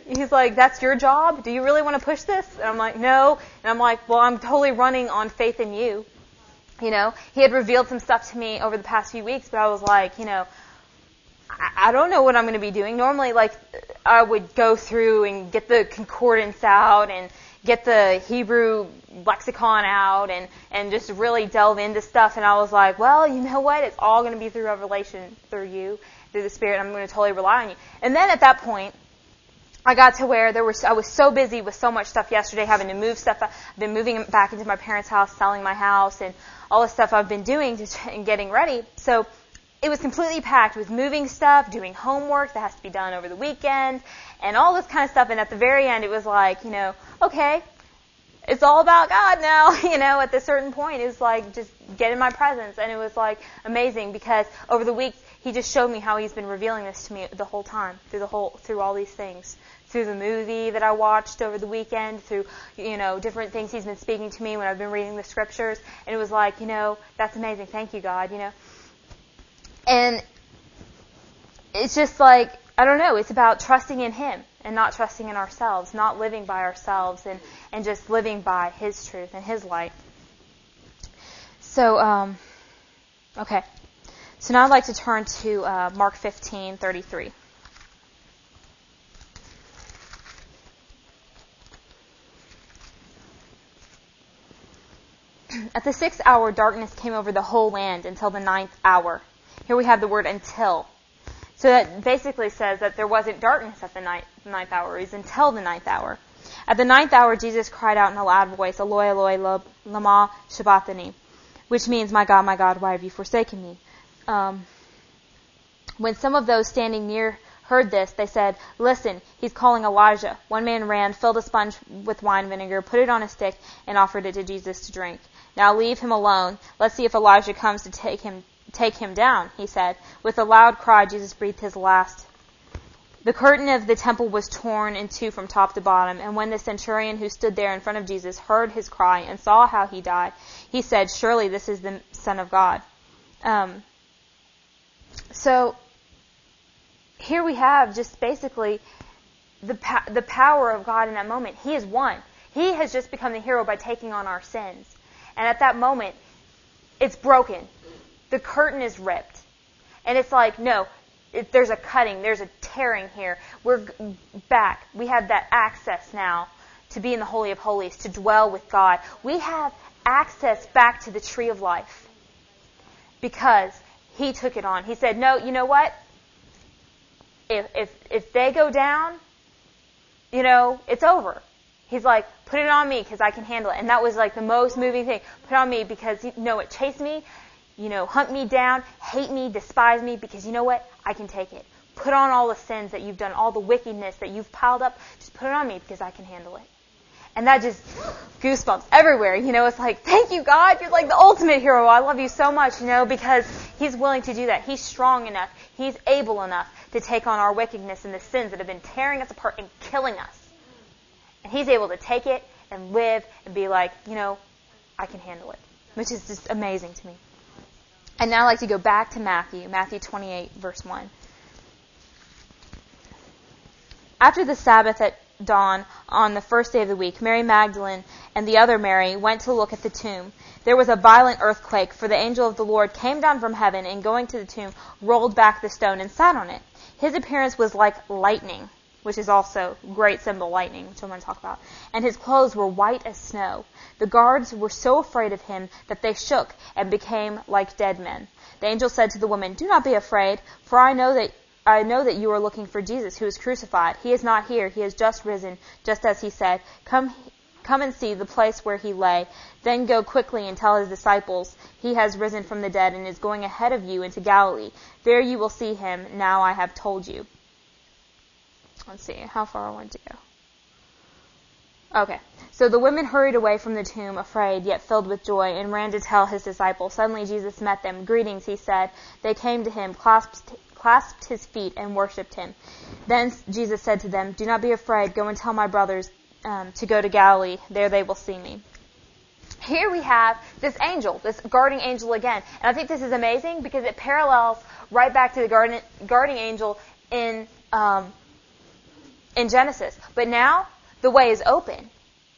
He's like, that's your job? Do you really want to push this? And I'm like, no. And I'm like, well, I'm totally running on faith in you. You know, he had revealed some stuff to me over the past few weeks, but I was like, you know, I, I don't know what I'm going to be doing. Normally, like, I would go through and get the concordance out and get the Hebrew lexicon out and, and just really delve into stuff. And I was like, well, you know what? It's all going to be through revelation, through you, through the Spirit. I'm going to totally rely on you. And then at that point, I got to where there was, I was so busy with so much stuff yesterday, having to move stuff. I've been moving back into my parents' house, selling my house, and all the stuff I've been doing to, and getting ready. So it was completely packed with moving stuff, doing homework that has to be done over the weekend, and all this kind of stuff. And at the very end, it was like, you know, okay, it's all about God now. You know, at this certain point, it was like, just get in my presence. And it was like amazing because over the week, he just showed me how he's been revealing this to me the whole time, through the whole, through all these things. Through the movie that I watched over the weekend, through, you know, different things he's been speaking to me when I've been reading the scriptures. And it was like, you know, that's amazing. Thank you, God, you know. And it's just like, I don't know, it's about trusting in him and not trusting in ourselves, not living by ourselves and, and just living by his truth and his light. So, um, okay. So now I'd like to turn to uh, Mark fifteen thirty-three. At the sixth hour, darkness came over the whole land until the ninth hour. Here we have the word until. So that basically says that there wasn't darkness at the ninth, ninth hour. It was until the ninth hour. At the ninth hour, Jesus cried out in a loud voice, Eloi, Eloi, lama sabachthani, which means, my God, my God, why have you forsaken me? Um, when some of those standing near heard this, they said, listen, he's calling Elijah. One man ran, filled a sponge with wine vinegar, put it on a stick, and offered it to Jesus to drink. Now leave him alone. Let's see if Elijah comes to take him take him down, he said. With a loud cry, Jesus breathed his last. The curtain of the temple was torn in two from top to bottom, and when the centurion who stood there in front of Jesus heard his cry and saw how he died, he said, surely this is the Son of God. Um, so here we have just basically the pa- the power of God in that moment. He is one. He has just become the hero by taking on our sins. And at that moment, it's broken. The curtain is ripped. And it's like, no, it, there's a cutting, there's a tearing here. We're back. We have that access now to be in the Holy of Holies, to dwell with God. We have access back to the tree of life because he took it on. He said, no, you know what? If if if they go down, you know, it's over. He's like, put it on me because I can handle it. And that was like the most moving thing. Put it on me because, you know, it chased me, you know, hunt me down, hate me, despise me, because you know what? I can take it. Put on all the sins that you've done, all the wickedness that you've piled up. Just put it on me because I can handle it. And that just, goosebumps everywhere. You know, it's like, thank you, God. You're like the ultimate hero. I love you so much, you know, because he's willing to do that. He's strong enough. He's able enough to take on our wickedness and the sins that have been tearing us apart and killing us. And he's able to take it and live and be like, you know, I can handle it, which is just amazing to me. And now I'd like to go back to Matthew, Matthew twenty-eight, verse one. After the Sabbath at dawn on the first day of the week, Mary Magdalene and the other Mary went to look at the tomb. There was a violent earthquake, for the angel of the Lord came down from heaven and going to the tomb, rolled back the stone and sat on it. His appearance was like lightning, which is also great symbol, lightning, which I'm going to talk about. And his clothes were white as snow. The guards were so afraid of him that they shook and became like dead men. The angel said to the woman, do not be afraid, for I know that I know that you are looking for Jesus, who is crucified. He is not here. He has just risen, just as he said. Come, come and see the place where he lay. Then go quickly and tell his disciples, he has risen from the dead and is going ahead of you into Galilee. There you will see him. Now I have told you. Let's see, how far I want to go. Okay. So the women hurried away from the tomb, afraid, yet filled with joy, and ran to tell his disciples. Suddenly Jesus met them. Greetings, he said. They came to him, clasped clasped his feet and worshipped him. Then Jesus said to them, do not be afraid. Go and tell my brothers um, to go to Galilee. There they will see me. Here we have this angel, this guarding angel again. And I think this is amazing because it parallels right back to the guardian, guarding angel in um, in Genesis. But now, the way is open.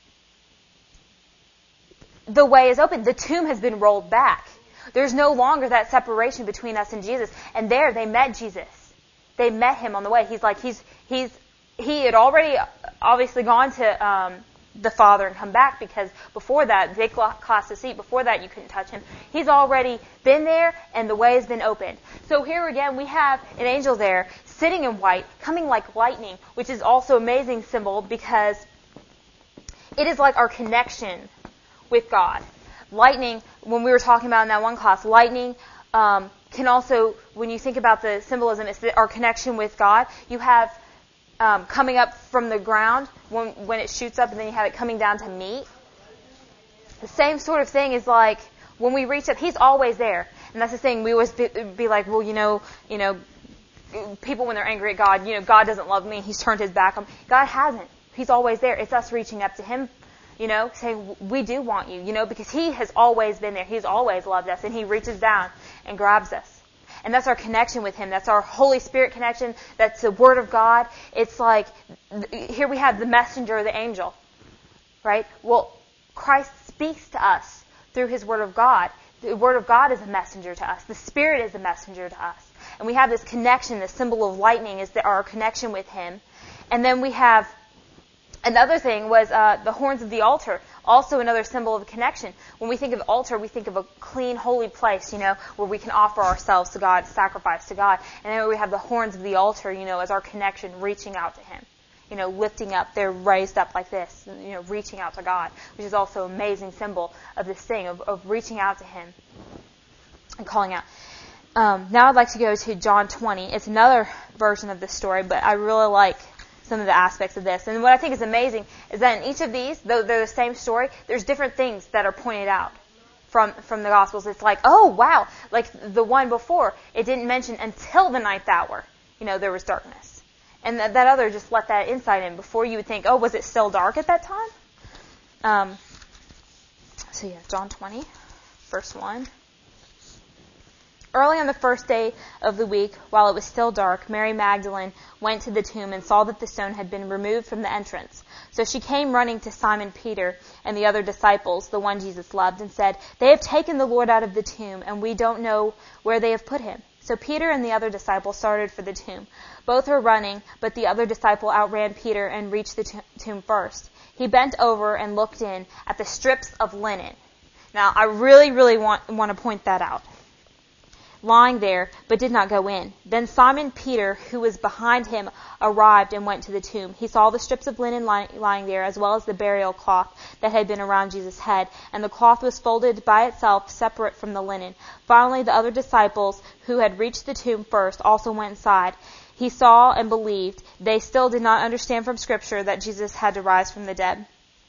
The way is open. The tomb has been rolled back. There's no longer that separation between us and Jesus. And there, they met Jesus. They met him on the way. He's like, he's, he's, he had already obviously gone to um, the Father and come back, because before that, they classed a seat. Before that, you couldn't touch him. He's already been there, and the way has been opened. So here again, we have an angel there, sitting in white, coming like lightning, which is also an amazing symbol, because it is like our connection with God. Lightning, when we were talking about in that one class, lightning um, can also, when you think about the symbolism, it's the, our connection with God. You have um, coming up from the ground when, when it shoots up, and then you have it coming down to meet. The same sort of thing is like when we reach up, He's always there. And that's the thing, we always be, be like, well, you know, you know, people when they're angry at God, you know, God doesn't love me, He's turned His back on me. God hasn't. He's always there. It's us reaching up to Him, you know, saying, we do want you, you know, because He has always been there. He's always loved us, and He reaches down and grabs us. And that's our connection with Him. That's our Holy Spirit connection. That's the Word of God. It's like, here we have the messenger, the angel, right? Well, Christ speaks to us through His Word of God. The Word of God is a messenger to us. The Spirit is a messenger to us. And we have this connection. The symbol of lightning is the, our connection with Him. And then we have another thing was uh, the horns of the altar, also another symbol of connection. When we think of altar, we think of a clean, holy place, you know, where we can offer ourselves to God, sacrifice to God. And then we have the horns of the altar, you know, as our connection, reaching out to Him. You know, lifting up, they're raised up like this, you know, reaching out to God, which is also an amazing symbol of this thing, of, of reaching out to Him and calling out. Um, now I'd like to go to John twenty. It's another version of this story, but I really like some of the aspects of this. And what I think is amazing is that in each of these, though they're the same story, there's different things that are pointed out from from the Gospels. It's like, oh, wow, like the one before, it didn't mention until the ninth hour, you know, there was darkness. And that, that other just let that insight in before you would think, oh, was it still dark at that time? Um, so yeah, John twenty, verse one. Early on the first day of the week, while it was still dark, Mary Magdalene went to the tomb and saw that the stone had been removed from the entrance. So she came running to Simon Peter and the other disciples, the one Jesus loved, and said, "They have taken the Lord out of the tomb, and we don't know where they have put Him." So Peter and the other disciple started for the tomb. Both were running, but the other disciple outran Peter and reached the tomb first. He bent over and looked in at the strips of linen. Now, I really, really want, want to point that out. Lying there, but did not go in. Then Simon Peter, who was behind him, arrived and went to the tomb. He saw the strips of linen lying, lying there, as well as the burial cloth that had been around Jesus' head, and the cloth was folded by itself, separate from the linen. Finally, the other disciples, who had reached the tomb first, also went inside. He saw and believed. They still did not understand from Scripture that Jesus had to rise from the dead.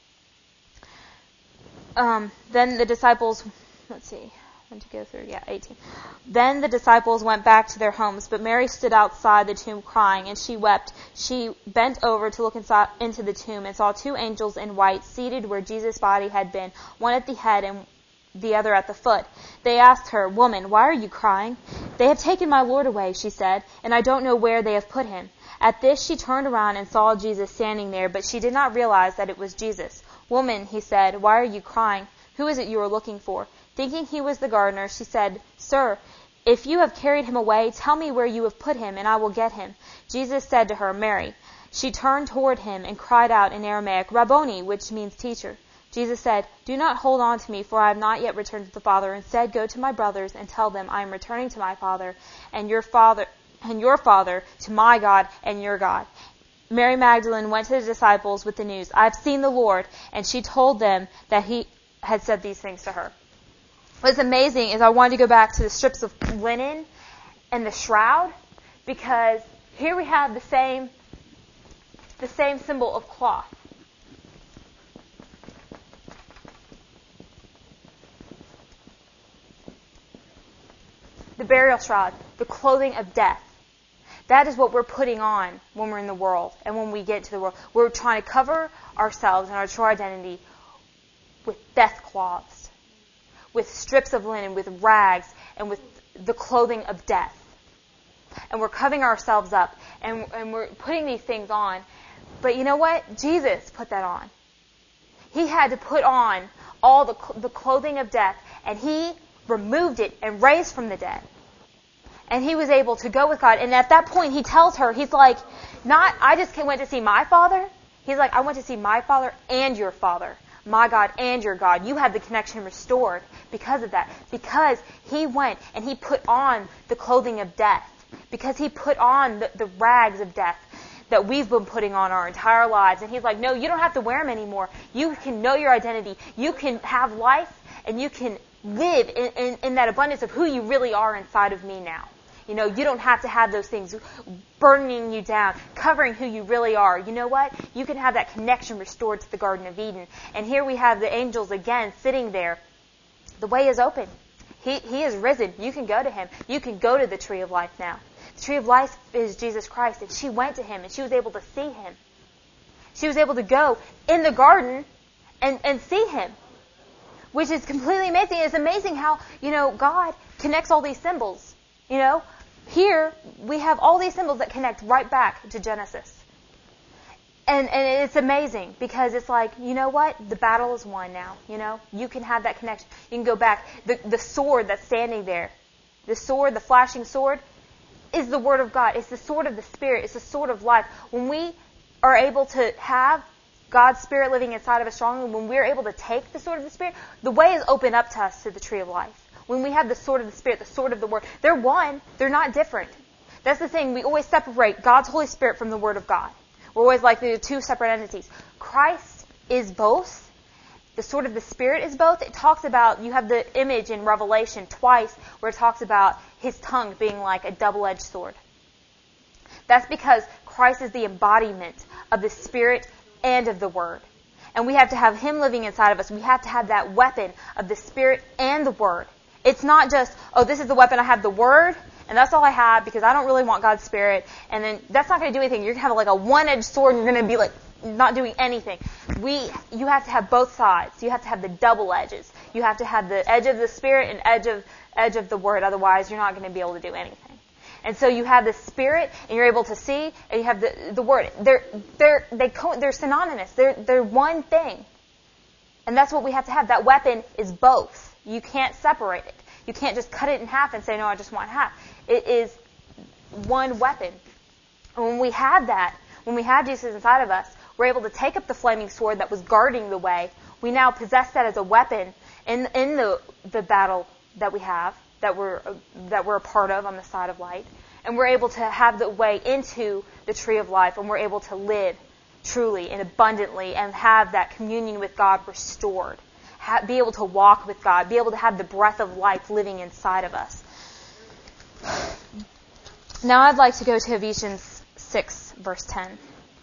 Um, then the disciples, let's see, to go through, yeah, eighteen. Then the disciples went back to their homes, but Mary stood outside the tomb crying, and she wept. She bent over to look inside, into the tomb and saw two angels in white seated where Jesus' body had been, one at the head and the other at the foot. They asked her, "Woman, why are you crying?" "They have taken my Lord away," she said, "and I don't know where they have put Him." At this she turned around and saw Jesus standing there, but she did not realize that it was Jesus. "Woman," He said, "why are you crying? Who is it you are looking for?" Thinking He was the gardener, she said, "Sir, if you have carried Him away, tell me where you have put Him, and I will get Him." Jesus said to her, "Mary." She turned toward Him and cried out in Aramaic, "Rabboni," which means teacher. Jesus said, "Do not hold on to me, for I have not yet returned to the Father. Instead, go to my brothers and tell them I am returning to my Father and your Father, and your Father, to my God and your God." Mary Magdalene went to the disciples with the news, "I have seen the Lord," and she told them that He had said these things to her. What's amazing is I wanted to go back to the strips of linen and the shroud, because here we have the same the same symbol of cloth. The burial shroud, the clothing of death. That is what we're putting on when we're in the world and when we get to the world. We're trying to cover ourselves and our true identity with death cloths, with strips of linen, with rags, and with the clothing of death. And we're covering ourselves up, and, and we're putting these things on But you know what? Jesus put that on. He had to put on all the, the clothing of death, and he removed it and raised from the dead. And he was able to go with God. And at that point, he tells her, he's like, not, I just went to see my Father. He's like, I went to see my Father and your Father, my God and your God. You have the connection restored because of that. Because he went and he put on the clothing of death. Because he put on the, the rags of death that we've been putting on our entire lives. And he's like, no, you don't have to wear them anymore. You can know your identity. You can have life, and you can live in, in, in that abundance of who you really are inside of me now. You know, you don't have to have those things burning you down, covering who you really are. You know what? You can have that connection restored to the Garden of Eden. And here we have the angels again sitting there. The way is open. He, he is risen. You can go to him. You can go to the tree of life now. The tree of life is Jesus Christ, and she went to him, and she was able to see him. She was able to go in the garden and, and see him, which is completely amazing. It's amazing how, you know, God connects all these symbols. You know, here we have all these symbols that connect right back to Genesis. And, and it's amazing because it's like, you know what? The battle is won now. You know, you can have that connection. You can go back. The, the sword that's standing there, the sword, the flashing sword, is the Word of God. It's the sword of the Spirit. It's the sword of life. When we are able to have God's Spirit living inside of us strongly, when we're able to take the sword of the Spirit, the way is open up to us to the tree of life. When we have the sword of the Spirit, the sword of the Word, they're one. They're not different. That's the thing. We always separate God's Holy Spirit from the Word of God. We're always like they're two separate entities. Christ is both. The sword of the Spirit is both. It talks about, you have the image in Revelation twice where it talks about his tongue being like a double-edged sword. That's because Christ is the embodiment of the Spirit and of the Word. And we have to have him living inside of us. We have to have that weapon of the Spirit and the Word. It's not just, oh, this is the weapon, I have the Word, and that's all I have because I don't really want God's Spirit. And then that's not going to do anything. You're going to have like a one-edged sword and you're going to be like not doing anything. We, you have to have both sides. You have to have the double edges. You have to have the edge of the Spirit and edge of edge of the Word. Otherwise, you're not going to be able to do anything. And so you have the Spirit, and you're able to see, and you have the the Word. They're they're they co- they're synonymous. They're they're one thing, and that's what we have to have. That weapon is both. You can't separate it. You can't just cut it in half and say, no, I just want half. It is one weapon. And when we have that, when we have Jesus inside of us, we're able to take up the flaming sword that was guarding the way. We now possess that as a weapon in in the the battle that we have, that we're that we're a part of on the side of light, and we're able to have the way into the tree of life, and we're able to live truly and abundantly and have that communion with God restored, ha- be able to walk with God, be able to have the breath of life living inside of us. Now I'd like to go to Ephesians six, verse ten.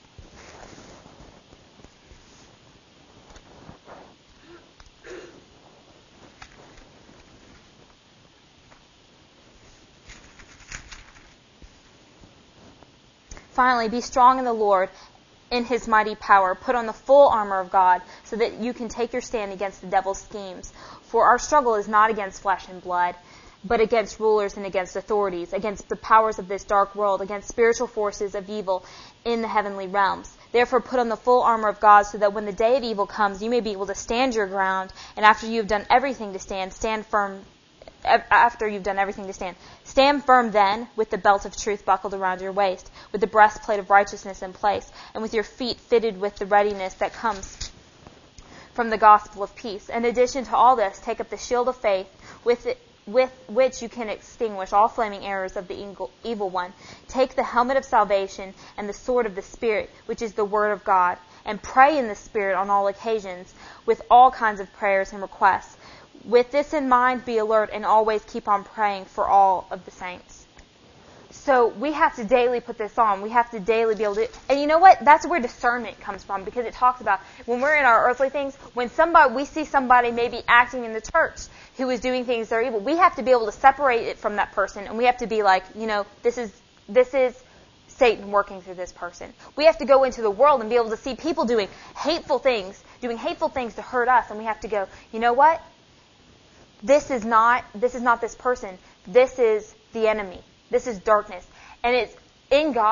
Finally, be strong in the Lord, in his mighty power. Put on the full armor of God, so that you can take your stand against the devil's schemes. For our struggle is not against flesh and blood, but against rulers and against authorities, against the powers of this dark world, against spiritual forces of evil in the heavenly realms. Therefore, put on the full armor of God, so that when the day of evil comes, you may be able to stand your ground, and after you have done everything to stand, stand firm. After you've done everything to stand. Stand firm then, with the belt of truth buckled around your waist, with the breastplate of righteousness in place, and with your feet fitted with the readiness that comes from the gospel of peace. In addition to all this, take up the shield of faith, with it, with which you can extinguish all flaming arrows of the evil one. Take the helmet of salvation and the sword of the Spirit, which is the word of God, and pray in the Spirit on all occasions, with all kinds of prayers and requests. With this in mind, be alert and always keep on praying for all of the saints. So we have to daily put this on. We have to daily be able to... And you know what? That's where discernment comes from, because it talks about when we're in our earthly things, when somebody we see somebody maybe acting in the church who is doing things that are evil, we have to be able to separate it from that person, and we have to be like, you know, this is this is Satan working through this person. We have to go into the world and be able to see people doing hateful things, doing hateful things to hurt us, and we have to go, you know what? This is not this is not this person. This is the enemy. This is darkness. And it's in God,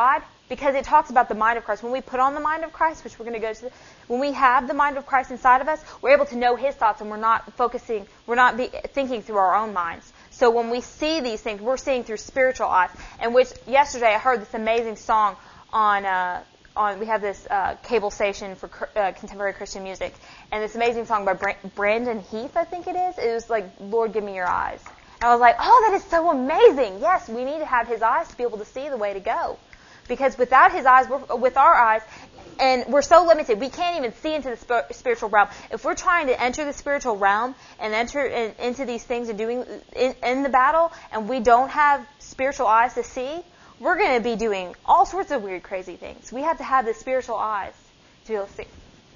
Because it talks about the mind of Christ. When we put on the mind of Christ, which we're going to go to, when we have the mind of Christ inside of us, we're able to know His thoughts, and we're not focusing, we're not be, thinking through our own minds. So when we see these things, we're seeing through spiritual eyes. And which yesterday I heard this amazing song on. Uh, on we have this uh, cable station for uh, contemporary Christian music, and this amazing song by Bra- Brandon Heath, I think it is. It was like, "Lord, give me your eyes." And I was like, "Oh, that is so amazing!" Yes, we need to have His eyes to be able to see the way to go. Because without His eyes, we're, with our eyes, and we're so limited, we can't even see into the sp- spiritual realm. If we're trying to enter the spiritual realm and enter in, into these things and doing in, in the battle, and we don't have spiritual eyes to see, we're going to be doing all sorts of weird, crazy things. We have to have the spiritual eyes to be able to see.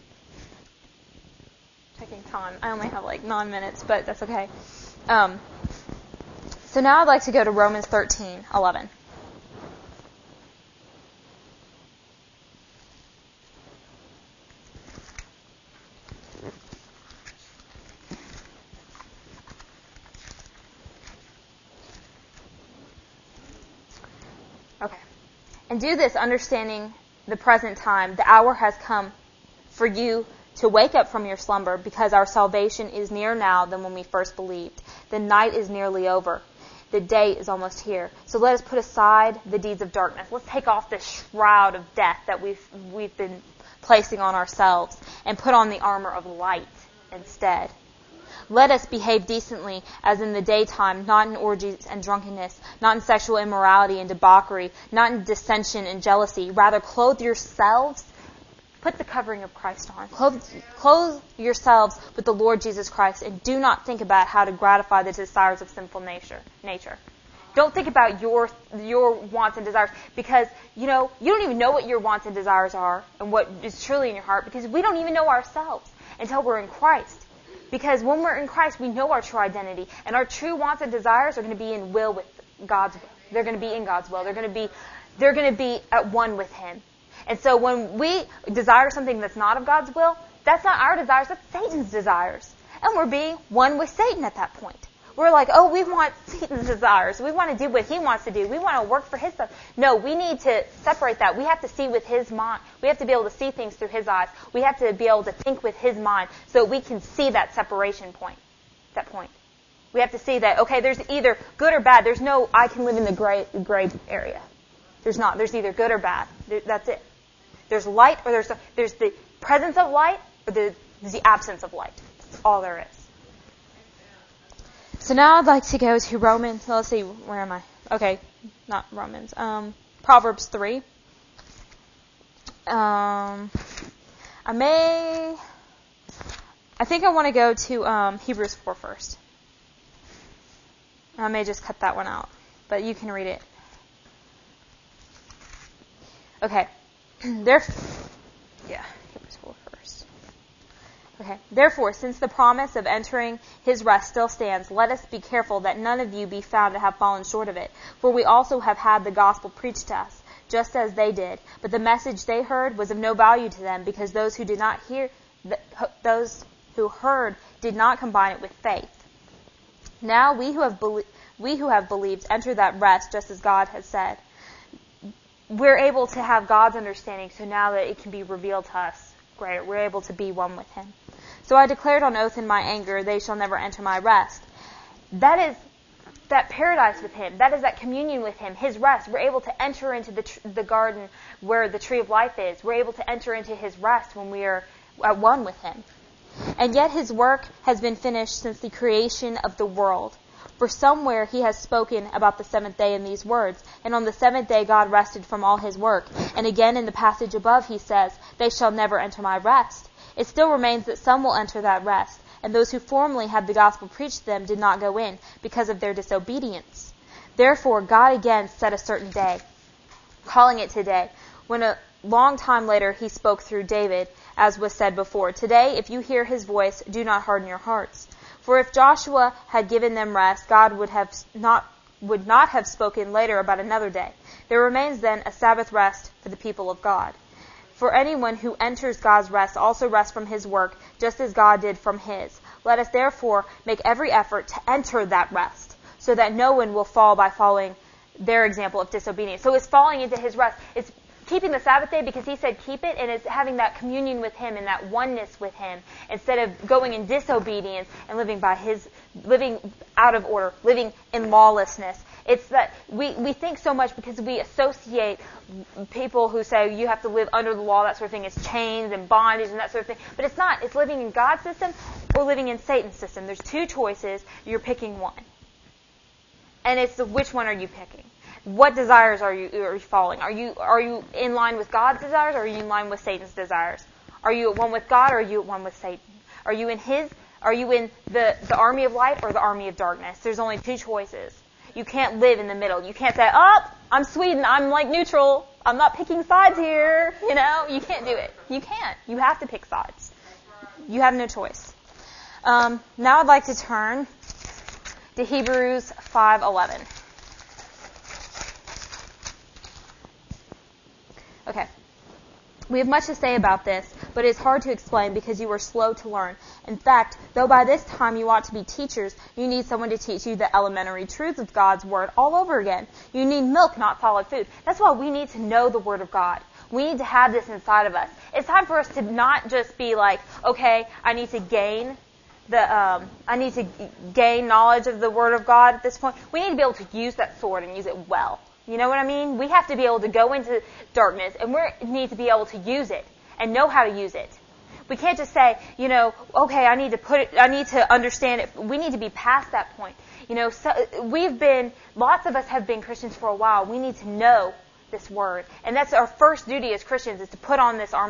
Checking time. I only have like nine minutes, but that's okay. Um, so now I'd like to go to Romans thirteen eleven. Okay. And do this understanding the present time. The hour has come for you to wake up from your slumber, because our salvation is nearer now than when we first believed. The night is nearly over. The day is almost here. So let us put aside the deeds of darkness. Let's take off the shroud of death that we've we've been placing on ourselves and put on the armor of light instead. Let us behave decently as in the daytime, not in orgies and drunkenness, not in sexual immorality and debauchery, not in dissension and jealousy. Rather, clothe yourselves, put the covering of Christ on. Clothe, clothe yourselves with the Lord Jesus Christ, and do not think about how to gratify the desires of sinful nature. nature. Don't think about your your wants and desires, because, you know, you don't even know what your wants and desires are and what is truly in your heart, because we don't even know ourselves until we're in Christ. Because when we're in Christ, we know our true identity, and our true wants and desires are going to be in will with God's will. They're going to be in God's will. They're going to be, they're going to be at one with Him. And so when we desire something that's not of God's will, that's not our desires, that's Satan's desires. And we're being one with Satan at that point. We're like, oh, we want Satan's desires. We want to do what he wants to do. We want to work for his stuff. No, we need to separate that. We have to see with his mind. We have to be able to see things through his eyes. We have to be able to think with his mind so we can see that separation point. That point. We have to see that, okay, there's either good or bad. There's no, I can live in the gray, gray area. There's not. There's either good or bad. There, that's it. There's light, or there's there's the presence of light, or the, the absence of light. That's all there is. So now I'd like to go to Romans. Let's see, where am I? Okay, not Romans. Um, Proverbs three. Um, I may. I think I want to go to um, Hebrews four first. I may just cut that one out, but you can read it. Okay. Therefore, yeah, Hebrews four first. Okay. Therefore, since the promise of entering his rest still stands, let us be careful that none of you be found to have fallen short of it. For we also have had the gospel preached to us, just as they did. But the message they heard was of no value to them, because those who did not hear, those who heard did not combine it with faith. Now we who have be- we who have believed enter that rest, just as God has said. We're able to have God's understanding, so now that it can be revealed to us greater, we're able to be one with Him. So I declared on oath in my anger, they shall never enter my rest. That is that paradise with Him. That is that communion with Him, His rest. We're able to enter into the tr- the garden where the tree of life is. We're able to enter into His rest when we are at one with Him. And yet His work has been finished since the creation of the world. For somewhere he has spoken about the seventh day in these words, and on the seventh day God rested from all his work. And again in the passage above he says, they shall never enter my rest. It still remains that some will enter that rest, and those who formerly had the gospel preached to them did not go in, because of their disobedience. Therefore God again set a certain day, calling it today, when a long time later he spoke through David, as was said before, today if you hear his voice, do not harden your hearts. For if Joshua had given them rest, God would have not would not have spoken later about another day. There remains then a Sabbath rest for the people of God. For anyone who enters God's rest also rests from his work, just as God did from his. Let us therefore make every effort to enter that rest, so that no one will fall by following their example of disobedience. So it's falling into his rest. It's keeping the Sabbath day because he said keep it, and it's having that communion with him and that oneness with him instead of going in disobedience and living by his, living out of order, living in lawlessness. It's that we, we think so much because we associate people who say you have to live under the law, that sort of thing, as chains and bondage and that sort of thing. But it's not. It's living in God's system or living in Satan's system. There's two choices. You're picking one. And it's the, which one are you picking? What desires are you, are you following? Are you are you in line with God's desires, or are you in line with Satan's desires? Are you at one with God, or are you at one with Satan? Are you in his? Are you in the, the army of light or the army of darkness? There's only two choices. You can't live in the middle. You can't say, oh, I'm Sweden, I'm like neutral. I'm not picking sides here. You know, you can't do it. You can't. You have to pick sides. You have no choice. Um, now I'd like to turn to Hebrews five eleven. Okay. We have much to say about this, but it is hard to explain because you are slow to learn. In fact, though by this time you ought to be teachers, you need someone to teach you the elementary truths of God's Word all over again. You need milk, not solid food. That's why we need to know the Word of God. We need to have this inside of us. It's time for us to not just be like, okay, I need to gain the, um, I need to gain knowledge of the Word of God at this point. We need to be able to use that sword and use it well. You know what I mean? We have to be able to go into darkness, and we need to be able to use it and know how to use it. We can't just say, you know, okay, I need to put it, I need to understand it. We need to be past that point. You know, so we've been, lots of us have been Christians for a while. We need to know this word. And that's our first duty as Christians, is to put on this armor